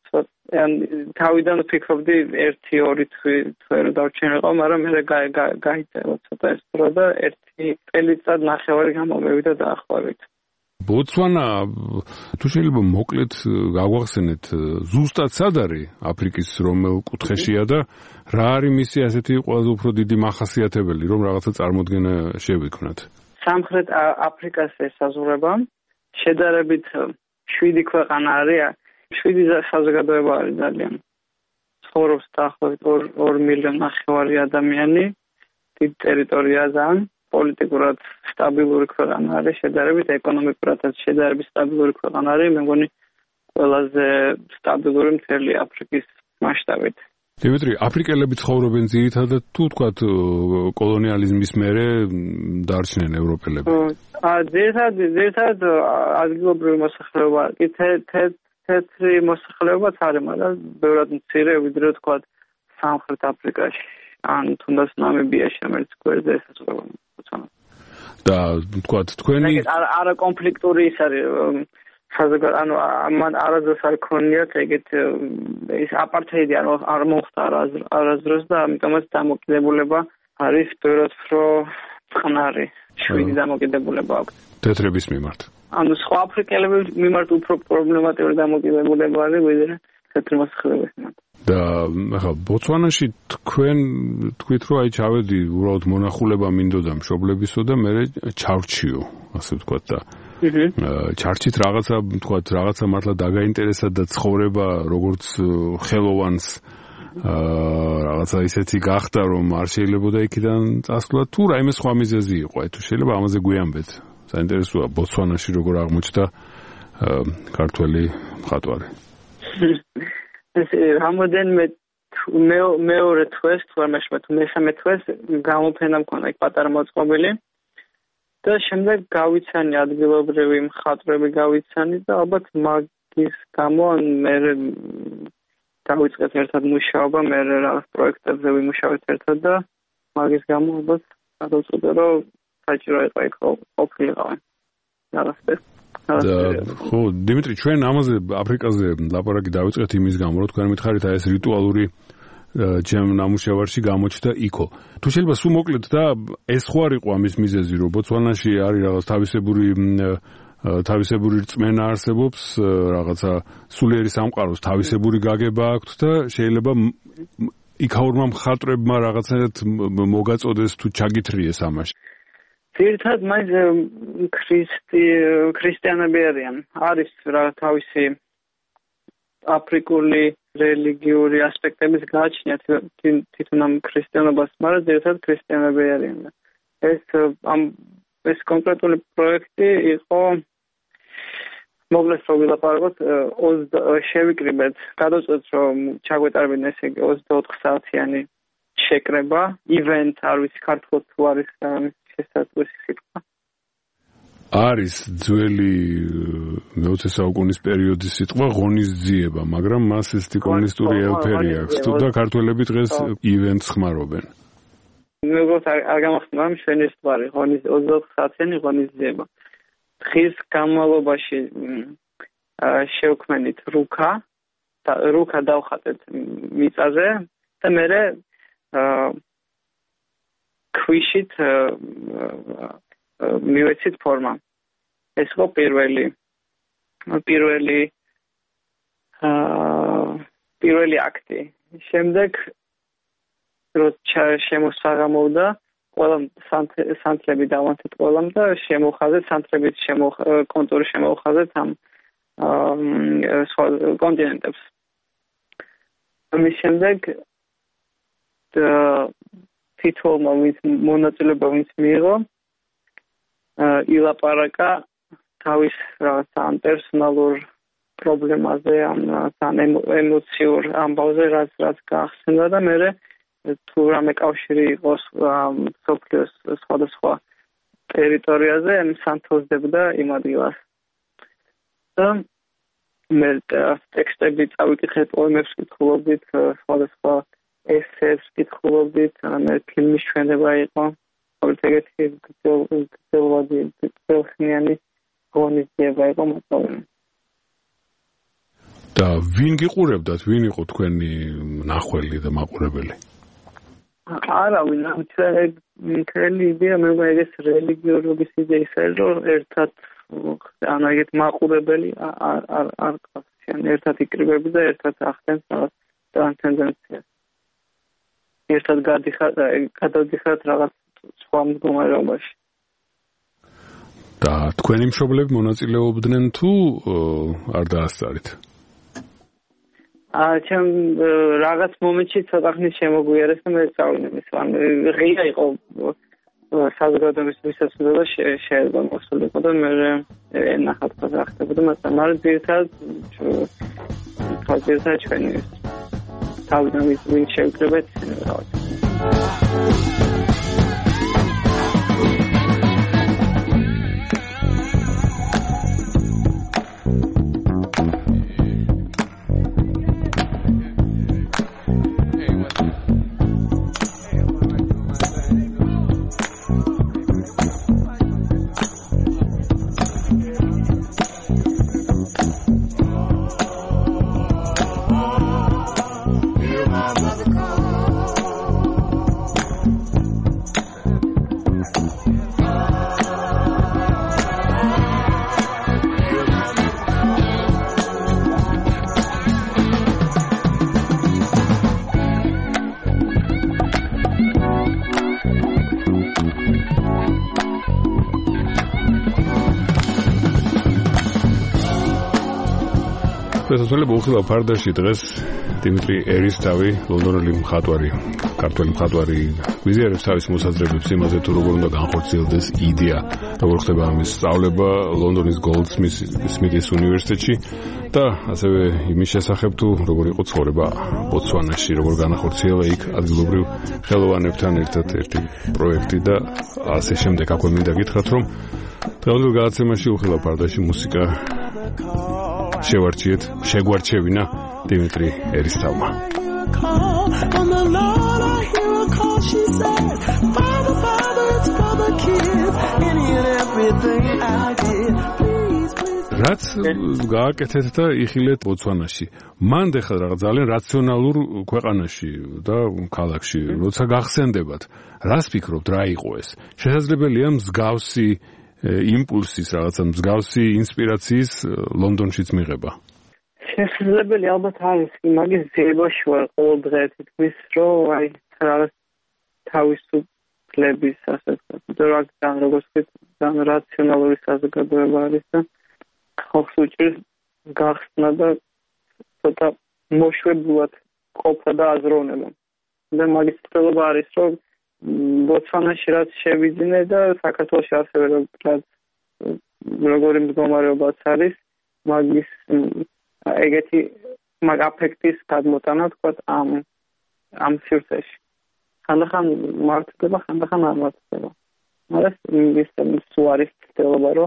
თავიდან ვფიქრობდი 1-2 თვე რომ დავჩენილიყო, მაგრამ მე გაიწერა ცოტა ეს დრო და 1 წელიწად ნახევარი გამომევიდა დაახლოებით. ბოცვანა თუ შეიძლება მოკლედ გავახსენეთ ზუსტად სად არის აფრიკის რომელ კუთხეშია და რა არის მისი ასეთი ყველაზე უფრო დიდი მახასიათებელი რომ რაღაცა წარმოდგენა შევიქმნათ. სამხრეთ აფრიკას ესაზღვრება შედარებით 7 ქვეყანა არის 7 საზოგადოება არის ძალიან. ცხოვრობს დაახლოებით 2 მილიონი ნახევარი ადამიანი, დიდ ტერიტორიაზე, პოლიტიკურად სტაბილური ქვეყანა არის, შედარებით ეკონომიკურადაც შედარებით სტაბილური ქვეყანა არის, მე მგონი ყველაზე სტაბილური მთელი აფრიკის მასშტაბით. დიმიტრი, აფრიკელები ცხოვრობენ ძირითადად თუ თქვათ კოლონიალიზმის მერე დარჩნენ ევროპელები? ძირითადად ადგილობრივი მოსახლეობა კი თეთრი მოსახლეობაც არის, მაგრამ ბევრად მცირე, ვიდრე თქვათ სამხრეთ აფრიკაში, ან თუნდაც ნამიბიაში, რომელიც გვერდზე ესაზღვრება ბოცვანას. და თქვათ თქვენი არაკონფლიქტური ის არის საზოგადოება, ამან არასდროს არ ქონიათ ეგეთ ის აპართეიდი არ მოხდა არასდროს და ამიტომაც დამოკიდებულება არის ბევრად უფრო წყნარი, შვიდი დამოკიდებულება აქვს. თეთრების მიმართ. ანუ სხვა აფრიკელების მიმართ უფრო პრობლემატიური დამოკიდებულება არის ვიდრე თეთრი მოსახლეობის მიმართ. და ახლა ბოცვანაში თქვენ თქვით რომ აი ჩავედი უბრალოდ მონახულება მინდოდა მშობლებისო და მე ჩავრჩიო ასე ვთქვათ და ჩარჩით რაღაცა ვთქვათ რაღაცა მართლა დაგაინტერესა და ცხოვრება როგორც ხელოვანს რაღაცა ისეთი გახდა რომ არ შეიძლებოდა იქიდან წასვლა თუ რაიმე სხვა მიზეზი იყო აი თუ შეიძლება ამაზე გვიამბეთ საინტერესოა ბოცვანაში როგორ აღმოჩნდა ქართველი მხატვარი ეს რამოდენმე მეორე თვეს თუ არ მეშმა თუ მესამე თვეს გამოფენა მქონდა იქ პატარა მოწყობილი და შემდეგ გავიცანი ადგილობრივი მხატვრები გავიცანი და ალბათ მაგის გამო მე დავიწყეთ ერთად მუშაობა მე რაღაც პროექტებზე ვიმუშავეთ ერთად და მაგის გამო ალბათ გადავწყვიტე რომ საჭირო იყო იქ ყოფილიყავენ რაღაცა ხო დიმიტრი ჩვენ ამაზე აფრიკაზე ლაპარაკი დავიწყეთ იმის გამო რომ თქვენ მითხარით აი ეს რიტუალური ჩემ ნამუშევარში გამოჩნდა იქო თუ შეიძლება სულ მოკლედ და ეს ხო არ იყო ამის მიზეზი რომ ბოცვანაში არის რაღაც თავისებური რწმენა არსებობს რაღაცა სულიერი სამყაროს თავისებური გაგება აქვთ და შეიძლება იქაურმა მხატვრებმა რაღაცნაირად მოგაწოდეს თუ ჩაგითრიეს ამაში ძირითადად მაინც ქრისტიანები არიან. არის რა თავისი აფრიკული რელიგიური ასპექტების გააჩნიათ თვითონ ამ ქრისტიანობას, მაგრამ ძირითადად ქრისტიანები არიან. ეს კონკრეტული პროექტი იყო მოკლედ რომ ვილაპარაკოთ შევიკრიბეთ, გადავწყვეტ რომ ჩაგვეტარებინა ესე იგი 24 საათიანი შეკრება, ივენთ არ ვიცი ქართულად თუ არის შესაძლოა სიტყვა. არის ძველი მე-20 საუკუნის პერიოდის სიტყვა ღონისძიება, მაგრამ მას ეს კომუნისტური ელფერი აქვს. თუ და ქართველები დღეს ივენტს ხმარობენ. მე არ გამახსენდა, მაგრამ შენი სიტყვარი ღონისძიება 24 საათიანი ღონისძიება. დღის განმავლობაში შევქმნით რუქა და რუქა დავხატეთ მიწაზე და მე ქვიშით მივეცით ფორმა. ეს იყო პირველი აქტი. შემდეგ როცა შემოსაღამოვდა, ყველა სანთლები დავანთეთ ყველამ და შემოვხაზეთ სანთლებით კონტურის შემოვხაზეთ ამ სხვა კონტინენტებს. ამის შემდეგ თითოეულმა მონაწილეობა ვინც მიიღო ილაპარაკა თავის რაღაცა ამ პერსონალურ პრობლემაზე, ამ ემოციურ ამბავზე, რაც გაახსენდა და მე თუ რამე კავშირი იყოს მსოფლიოს სხვადასხვა ტერიტორიაზე, სანთლდებოდა იმ ადგილას. და მე ტექსტები წავიკითხეთ, პოემებს ვკითხულობდით, სხვადასხვა ესეებს ვკითხულობდით, მე ფილმის ჩვენება იყო, ეგეთი გრძელხმიანი ღონისძიება იყო მოწოლილი. და ვინ გიყურებდათ, ვინ იყო თქვენი ნახველი და მაყურებელი? არავინ, მთელი იდეა მე ეგეც რელიგიურობის იდეისა, რომ ერთად ანუ ეგეთ მაყურებელი არ ყავს, ერთად იკრიბები და ერთად ახდენს რაღაც ტრანსცენდენციას. ერთად გადავდიხართ რაღაც სხვა მდგომარეობაში. და თქვენი მშობლები მონაწილეობდნენ თუ არ დაასწარით? ჩემ რაღაც მომენტში ცოტა ხნის შემოგვიარეს და მე წავინემის. ანუ ღია იყო საზოგადოების მისაწვდომი და შეიძლება მოსულიყო და მე ენახავ რა ხდებოდა, მაგრამ ძირითადად ჩვენი თავიდან ვინ შევკრიბეთ რაღაც. შესაძლოა მოხდა ფარდაში დღეს დიმიტრი ერისთავი, ლონდონელი მხატვარი, ქართველი მხატვარი, გვიზიარებს თავის მოსაზრებებს იმაზე, თუ როგორ უნდა განხორციელდეს იდეა, როგორ ხდება ამის სწავლება ლონდონის Goldsmiths უნივერსიტეტში და ასევე იმის შესახებ, თუ როგორ იყო ცხოვრება ბოტსვანაში, როგორ განახორციელა იქ ადგილობრივ ხელოვანებთან ერთად ერთი პროექტი და ასე შემდეგ. აქვე მინდა გითხრათ, რომ დღევანდელ გადაცემაში უხილავ ფარდაში მუსიკა შეგვარჩევინა დიმიტრი ერისთავმა. რაც გააკეთეთ და იხილეთ ბოტსვანაში. მან დეხა რაღაც ძალიან რაციონალურ ქვეყანაში და ქალაქში, როცა გახსენდებათ, რას ფიქრობთ, რა იყო ეს? შესაძლებელია მსგავსი იმპულსის რაღაცა მსგავსი ინსპირაციის ლონდონშიც მიღება. შესაძლებელი ალბათ არის, მაგის ძიებაში ვარ ყოველ დღე თითქმის, რომ აი რაღაც თავისუფლების ასე ვთქვათ, როგორც ძალიან რაციონალური საზოგადოება არის და ხალხს უჭირს გახსნა და ცოტა მოშვებულად ყოფნა და აზროვნება. და მაგის ცდელობა არის, რომ ბოტსვანაში რაც შევიძინე და საქართველოში ასევე რაც როგორი მდგომარეობაც არის, მაგის ეგეთი მაგ აფექტის გადმოტანა თქვათ ამ სივრცეში. ხანდახან მართდება, ხანდახან არ მართდება. მაგრამ ის სულ არის ცდელობა, რომ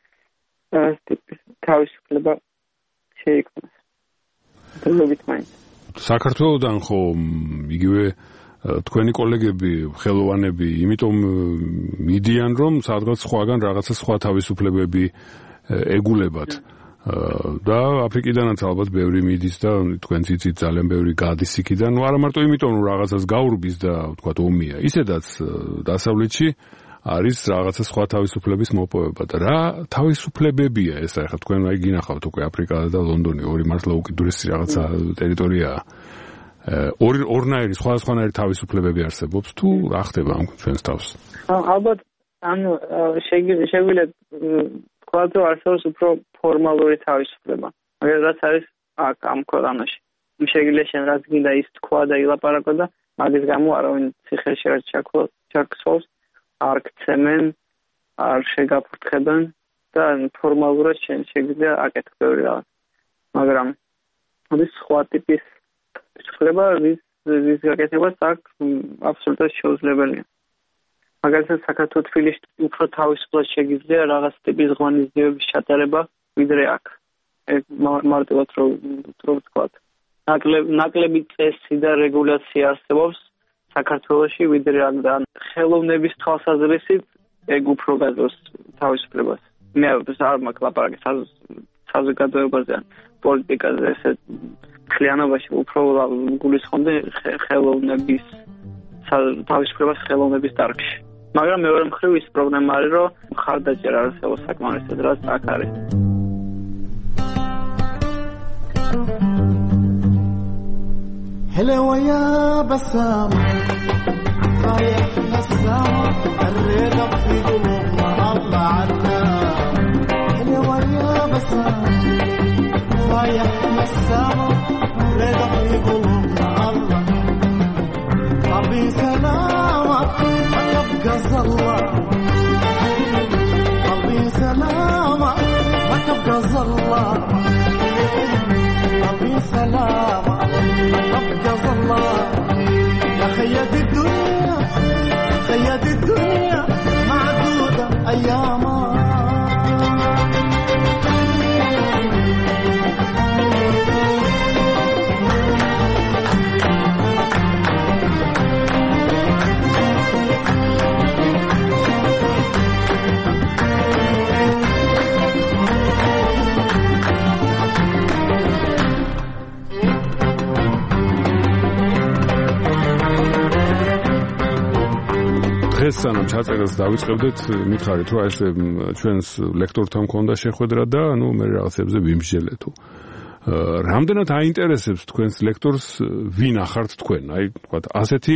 თავისუფლება შეიქმნას. დელობით მაინც. საქართველოდან ხომ იგივე თქვენი კოლეგები, ხელოვანები, იმიტომ მიდიან, რომ სადღაც სხვაგან რაღაცა სხვა თავისუფლებები ეგულებათ. და აფრიკიდანაც ალბათ ბევრი მიდის და თქვენ ციცით ძალიან ბევრი გადის იქიდან. ნუ არა მარტო იმიტომ, რომ რაღაცას გაურბის და თქვათ ომია. ისედაც დასავლეთში არის რაღაცა სხვა თავისუფლების მოპოვება და რა თავისუფლებებია ეს? ახლა თქვენ აი გინახავთ უკვე აფრიკა და ლონდონი ორი მართლა უკიდურესი რაღაცა ტერიტორიაა. ორნაირი სხვადასხვანაირი თავისუფლებები არსებობს თუ რა ხდება ამ ჩვენს თავს? ალბათ ანუ შეგვიძლია თქვა რომ არსებობს უფრო ფორმალური თავისუფლება. მაგრამ რაც არის აქ ამ ქვეყანაში. შეგვიძლია შენ რაც გინდა ის თქვა და ილაპარაკო და მაგის გამო არავინ ციხეში არ ჩაქცევს, არ ქცემენ, არ შეგაფურთხებენ და ფორმალურად შენ შეგვიძლია აკეთო ბევრი რაღაც. მაგრამ ის სხვა ტიპის ცვლილება ვის გაკეთებას აქ აბსოლუტურად შეუძლებელია. მაგალითად საქართველოს თბილისში უფრო თავისუფლად შეგიძლია რაღაც ტიპის ღონისძიებების ჩატარება ვიდრე აქ. მარტივად რომ ვთქვათ. ნაკლები წესი და რეგულაცია არსებობს საქართველოში ვიდრე აქ და ხელოვნების თვალსაზრისით ეგ უფრო გაძლევს თავისუფლებას. მე არ მაქვს ლაპარაკი საზოგადოებაზე ან პოლიტიკაზე ესე ხლიანობაში უფრო გულისხმობდი ხელოვნების თავისუფლებას ხელოვნების დარგში. მაგრამ მეორე მხრივ ის პრობლემა არის რომ მხარდაჭერა არსებობს საკმარისად რაც აქ არის. هلا ويا بسام رايح السما الرضا في قلوبنا الله عنا هلا ويا بسام رايح السما الرضا في قلوبنا الله ربي سلامك ما تبقى ظلة ربي سلامك ما تبقى ظلة ربي سلامك أبقى الله يا خيات الدنيا معدودة أيامها დღეს სანამ ჩაწერას დავიწყებდეთ, მითხარით რომ ესე ჩვენს ლექტორთან მქონდა შეხვედრა და ანუ მე რაღაცებზე ვიმსჯელე თუ რამდენად აინტერესებს თქვენს ლექტორს ვინ ახართ თქვენ? აი თქვა ასეთი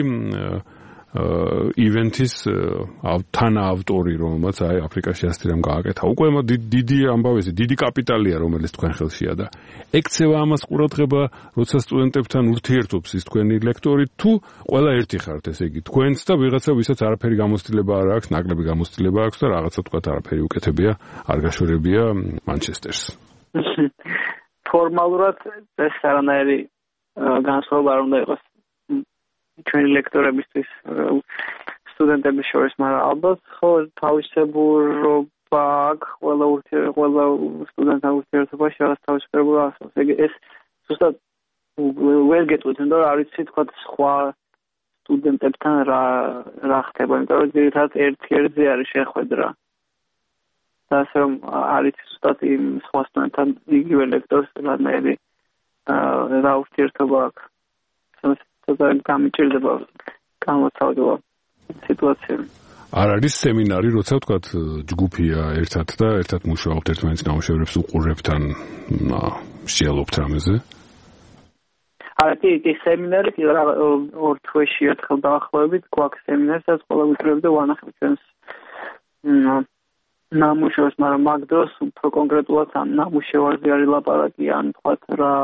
ივენთის თანაავტორი, რომელმაც აი აფრიკაში ასეთი რამ გააკეთა. უკვე დიდი ამბავი, დიდი კაპიტალია, რომელიც თქვენ ხელშია და ექცევა ამას ყურადღება, როცა სტუდენტებთან ურთიერთობს ის თქვენი ლექტორი, თუ ყველა ერთი ხართ, ესე იგი, თქვენც და ვიღაცა, ვისაც არაფერი გამოცდილება არ აქვს, ნაკლები გამოცდილება აქვს და რაღაცა თქვა არაფერი უკეთებია, არ გაშორებია მანჩესტერს. ფორმალურად ეს არანაირი განსხვავება არ უნდა იყოს ჩვენი ლექტორებისთვის სტუდენტების შორის, მაგრამ ალბათ ხო თავისებურობა აქვს ყველა სტუდენტთან ურთიერთობაში რაღაც თავისებურება არსებობს. ეს ზუსტად ვერ გეტყვით, იმიტომ რომ არ ვიცი თქვა სხვა სტუდენტებთან რა ხდება, იმიტომ რომ ძირითადად ერთ-ერთზე არის შეხვედრა. და ასე რომ არ ვიცი ზუსტად იმ სხვა სტუდენტთან იგივე ლექტორს რანაირი რა ურთიერთობა აქვს. და გამიჭირდება გამოცდილება სიტუაცია. არ არის სემინარი, როცა ვთქვათ ჯგუფია ერთად და ერთად მუშაობთ ერთმანეთის ნამუშევრებს უყურებთან, მსჯელობთ რამეზე? არა, კი სემინარი ორ თვეში ერთხელ დაახლოებით გვაქვს სემინარი, სადაც ყველა ვიკრიბებდა ვანახებთ ჩვენს ნამუშევრს, მაგრამ მაგ დროს უფრო კონკრეტულად ამ ნამუშევარზე არის ლაპარაკი, ან თქვათ რა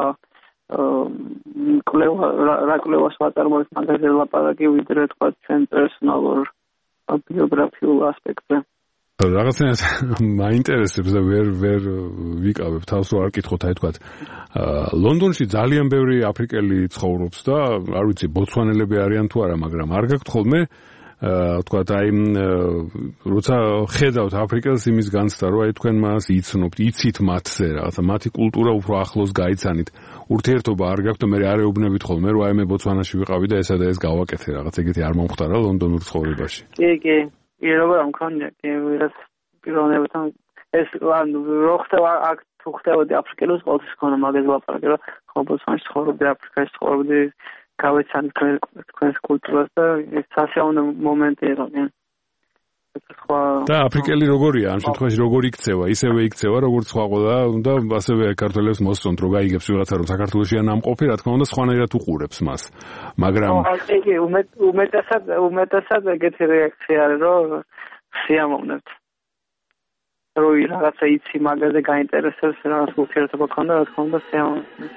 კვლევას ვაწარმოებთ მაგაზე ლაპარაკი, ვიდრე თქვა ჩვენ პერსონალურ ბიოგრაფიულ ასპექტზე. რაღაცნაირად მაინტერესებს და ვერ ვიკავებ თავს რომ არ კითხოთ, აი თქვა ლონდონში ძალიან ბევრი აფრიკელი ცხოვრობს და არ ვიცი ბოცვანელები არიან თუ არა, მაგრამ არ გაქვთ ხოლმე თქვა აი როცა ხედავთ აფრიკას იმის განცდა რომ აი თქვენ მას იცნობთ, იცით მათზე რაღაცა მათი კულტურა უფრო ახლოს გაიცანით, ურთიერთობა არ გაქვთ და მე არ ეუბნებით ხოლმე რომ აი მე ბოცვანაში ვიყავი და ესა და ეს გავაკეთე, რაღაც ეგეთი არ მომხდარა ლონდონურ ცხოვრებაში. კი როგორ მქონია, კი ვიღაც პიროვნებთან ეს რო ხდება აქ თუ ხდებოდი აფრიკელებს ყოველთვის ხონა მაგაზე ლაპარაკი რომ ხო ბოცვანაში ცხოვრობდი, აფრიკაში ცხოვრობდი, გავეცანი თქვენს კულტურას და ეს სასიამოვნო მომენტი იყო. სხვა და აფრიკელი როგორია ამ შემთხვევაში როგორ იქცევა ისევე იქცევა როგორც სხვა ყველა და ასევე ქართველებს მოსწონთ რომ გაიგებს ვიღაცა რომ საქართველოსია ნამყოფი რა თქმა უნდა სხვანაირად უყურებს მას მაგრამ იგი უმეტესად ეგეთი რეაქცია არის რომ სიამოვნებთ რომ რაღაცა იცი მაგაზე გაინტერესებს რაღაც ურთიერთობა ქონდა რა თქმა უნდა სიამოვნებთ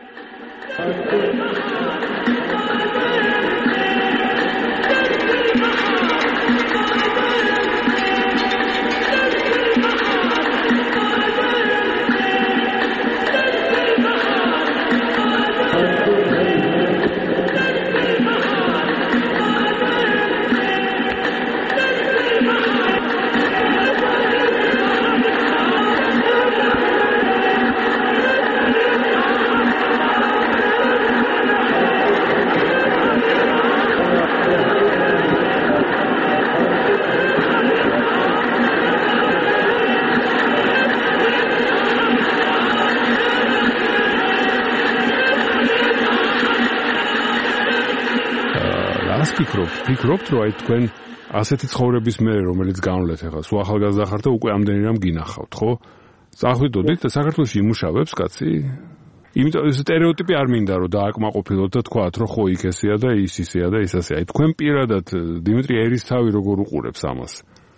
ფიქრობთ რომ აი თქვენ ასეთი ცხოვრების მე რომელიც განვლეთ ახლა სულ ახალგაზრდა ხართ და უკვე ამდენი რამ გინახავთ ხო წახვიდოდით და საქართველოში იმუშავებს კაცი იმიტომ ეს სტერეოტიპი არ მინდა რომ დააკმაყოფილოთ და თქვათ რომ ხო იქ ესეა და ის ისეა და ის ასეა აი თქვენ პირადად დიმიტრი ერისთავი როგორ უყურებს ამას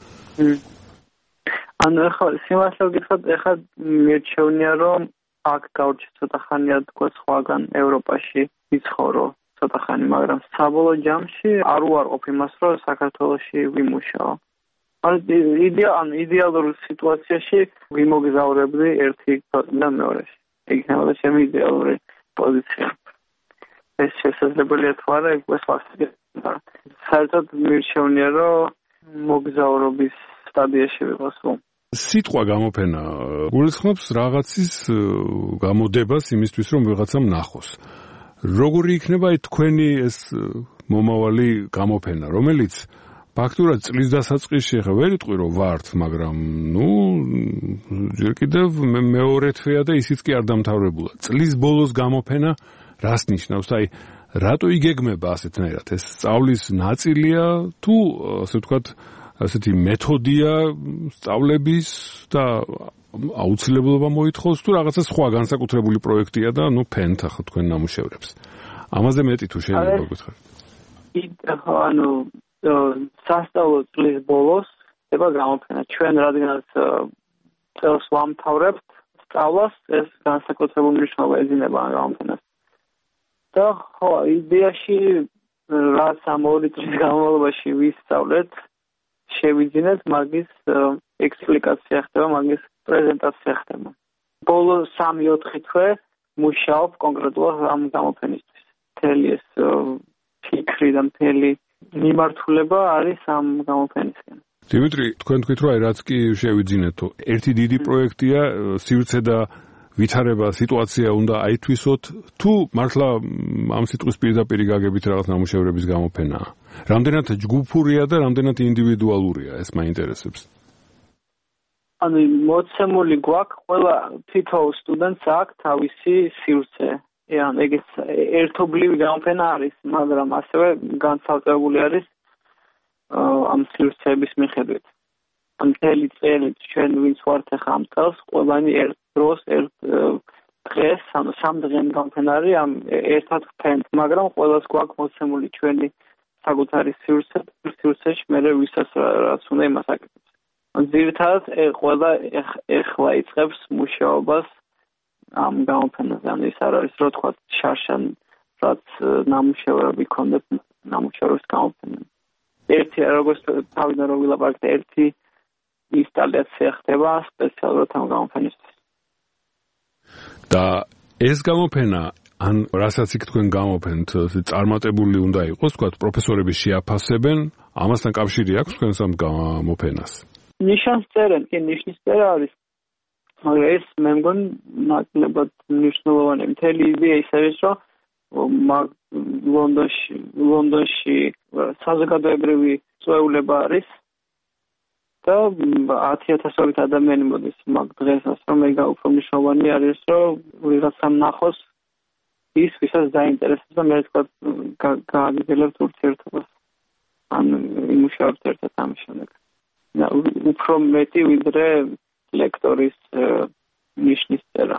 ანუ ახლა სიმართლე გითხრათ ახლა მირჩევნია რომ აქ გავჩი ცოტა ხანია თქვა სხვაგან ევროპაში ვიცხოვრო ცოტა ხანი, მაგრამ საბოლოო ჯამში არ უარყოფ იმას, რომ საქართველოში ვიმუშაო. იდეალურ სიტუაციაში ვიმოგზაურებდი ერთი ქვეყნიდან მეორეში. იქნება ჩემი იდეალური პოზიცია. ეს შესაძლებელია თუ არა, ეს ფაქტია. საერთოდ მირჩევნია, რომ მოგზაურობის სტადიაში ვიყოს. სიტყვა გამოფენა გულისხმობს რაღაცის გამოდებას იმისთვის, რომ ვიღაცამ ნახოს. როგორი იქნება თქვენი ეს მომავალი გამოფენა, რომელიც ფაქტურად წლის დასაწყისში ხა ვერ იტყვი რომ ვართ, მაგრამ ჯერ კიდევ მეორე თვეა და ისიც კი არ დამთავრებულა. წლის ბოლოს გამოფენა რას ნიშნავს? აი, რატო იგეგმება ასეთნაირად? ეს სწავლის ნაწილია თუ ასე ვთქვათ, ასეთი მეთოდია სწავლების და აუცილებლობა მოითხოვს თუ რაღაცა სხვა განსაკუთრებული პროექტია და ფენთ ახლა თქვენ ნამუშევრებს. ამაზე მეტი თუ შეიძლება გითხრათ. ანუ სასწავლო წლის ბოლოს ხდება გამოფენა. ჩვენ რადგანაც წელს ვამთავრებთ სწავლას, ეს განსაკუთრებული მნიშვნელობა ეძინება ამ გამოფენას. და ხო, იდეაში რაც ამ 2 წლის განმავლობაში ვისწავლეთ, შევიძინეთ მაგის ექსპლიკაცია ხდება, მაგის პრეზენტაცია ხდება. ბოლო 3-4 თვე მუშაობ კონკრეტულად ამ გამოფენისთვის. მთელი ეს ფიქრი და მთელი მიმართულება არის ამ გამოფენისგან. დიმიტრი, თქვენ თქვით რომ რაც კი შევიძინეთო, ერთი დიდი პროექტია, სივრცე და ვითარება სიტუაცია უნდა აითვისოთ, თუ მართლა ამ სიტყვის პირდაპირი გაგებით რაღაც ნამუშევრების გამოფენაა. რამდენად ჯგუფურია და რამდენად ინდივიდუალურია, ეს მაინტერესებს. ანუ მოცემული გვაქვს, ყველა თითოეულ სტუდენტს აქვს თავისი სივრცე. ან ეგეც ერთობლივი გამოფენა არის, მაგრამ ასევე განცალკევებული არის ამ სივრცეების მიხედვით. ამ მთელი წელი ჩვენ ვინც ვართ ახლა ამ წელს, ყველანი ერთ დროს, ერთ დღეს, ანუ 3 დღიანი გამოფენა არის, ამ ერთად ვფენთ, მაგრამ ყველას გვაქვს მოცემული ჩვენი საკუთარი სივრცეში, მე ვისაც რაც უნდა იმას აკეთებს. ძირითადად ყველა ეხლა იწყებს მუშაობას ამ გამოფენაზე, ანუ ის არ არის რო თქვა შარშან, რაც ნამუშევრები ქონდეთ ნამუშევრების გამოფენა. ერთი როგორც თავიდან რომ ვილაპარაკეთ, ერთი ინსტალაცია ხდება სპეციალურად ამ გამოფენისთვის. და ეს გამოფენა ან რასაც იქ თქვენ გამოფენთ, წარმატებული უნდა იყოს, თქვა პროფესორები შეაფასებენ, ამასთან კავშირი აქვს თქვენს ამ გამოფენას? ნიშანს წერენ, კი ნიშნის წერა არის. მაგრამ ეს მე მგონი ნაკლებად მნიშვნელოვანია. მთელი იდეა ის არის, რომ ლონდონში საზოგადოებრივი წვეულება არის და 10,000-ობით ადამიანი მოდის მაგ დღესაც, რომ ეგა უფრო მნიშვნელოვანი არის, რომ ვიღაცამ ნახოს ის, ვისაც დაინტერესებს და მე თქვა გააგრძელებთ ურთიერთობას. ან იმუშავებთ ერთად ამის შემდეგ. უფრო მეტი ვიდრე ლექტორის ნიშნის წერა.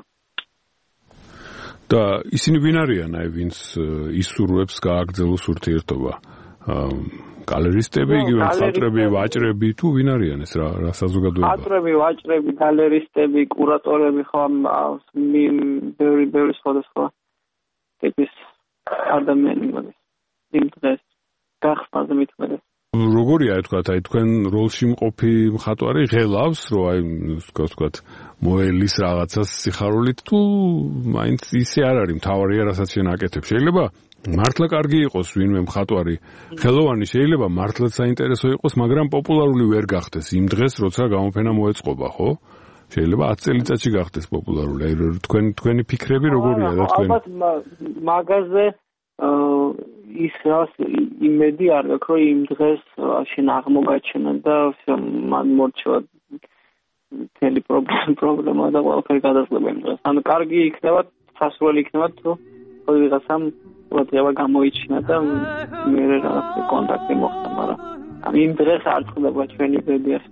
და ისინი ვინ არიან, აი ვინც ისურვებს გააგრძელოს ურთიერთობა? გალერისტები, იგივე მხატვრები, ვაჭრები, თუ ვინ არიან ეს რა საზოგადოება? მხატვრები, ვაჭრები, გალერისტები, კურატორები, ხო ბევრი სხვადასხვა ტიპის ადამიანი მოდის იმ დღეს გახსნაზე მithumedes. როგორია თქვათ, აი თქვენ როლში მყოფი მხატვარი ღელავს, რომ აი თქვათ მოელის რაღაცას სიხარულით, თუ მაინც ისე არ არის, მთავარია რასაც შენ აკეთებ. შეიძლება მართლა კარგი იყოს ვინმე მხატვარი ხელოვანი, შეიძლება მართლაც საინტერესო იყოს, მაგრამ პოპულარული ვერ გახდეს იმ დღეს, როცა გამოფენა მოეწყობა, ხო? შეიძლება 10 წელიწადში გახდეს პოპულარული. აი თქვენი ფიქრები როგორია და თქვენ? ალბათ მაგაზე ის რას იმედი არ აქვს, რომ იმ დღეს შენ აღმოგაჩენა და მან მორჩა მთელი პრობლემა და ყველაფერი გადაწყდება იმ დღეს. ანუ კარგი იქნება, სასურველი იქნება, თუ ვიღაცამ ოდევა გამოიჩინა და მე რაღაც კონტაქტი მოხდა, მაგრამ ანუ იმ დღეს არ წყდება ჩვენი ბედი ასე.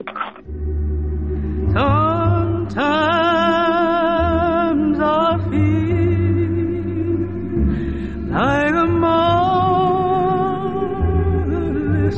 Sometimes I feel like a motherless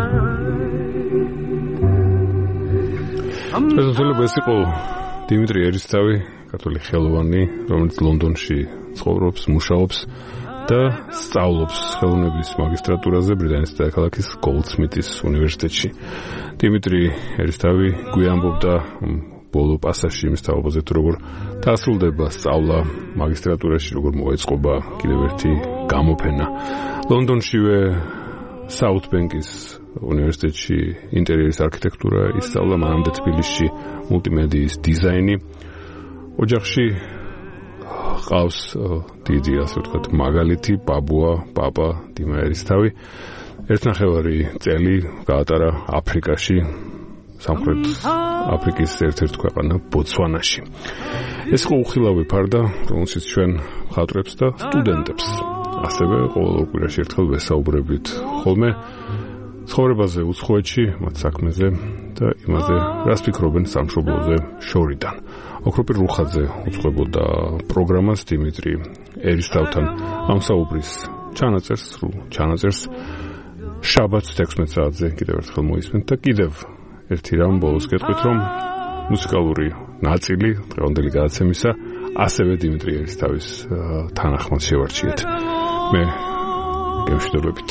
child. ეს იყო დიმიტრი ერისთავი, კათოლიკე ხელოვანი, რომელიც ლონდონში ცხოვრობს, მუშაობს და სწავლობს ხელოვნების მაგისტრატურაზე ბრიტანეთის დედაქალაქის გოლდსმითის უნივერსიტეტში. დიმიტრი ერისთავი გვიანბობდა ბოლო პასაჟში იმის თაობაზე, თუ როგორ დასრულდება სწავლა მაგისტრატურაში, როგორ მოეწყობა კიდევ ერთი გამოფენა. ლონდონშივე საუთბენკის უნივერსიტეტში ინტერიერის არქიტექტურა ისწავლა, მანამდე თბილისში მულტიმედიის დიზაინი. ოჯახში ყავს დიდი, ასე ვთქვათ, მაგალითი, პაპა დიმა ერისთავი. 1.5 წელი გაატარა აფრიკაში, სამხრეთ აფრიკის ერთ-ერთ ქვეყანა ბოტსვანაში. ეს იყო უხილავი ფარდა, რომელშიც ჩვენ მხატვრებს და სტუდენტებს ასევე ყოველ კვირაში ერთხელ ვესაუბრებით ხოლმე ცხოვრებაზე, უცხოეთში, მათ საქმეზე და იმაზე, რას ფიქრობენ სამშობლოზე შორიდან. ოქროპირ რუხაძე უძღვებოდა პროგრამას დიმიტრი ერისთავთან ამსაუბრის ჩანაწერს შაბათს 16 საათზე კიდევ ერთხელ მოისმენთ და კიდევ ერთი რამ ბოლოს გეტყვით, რომ მუსიკალური ნაწილი დღევანდელი გადაცემისა ასევე დიმიტრი ერისთავის თანახმად შევარჩიეთ. მე გემშვიდობებით.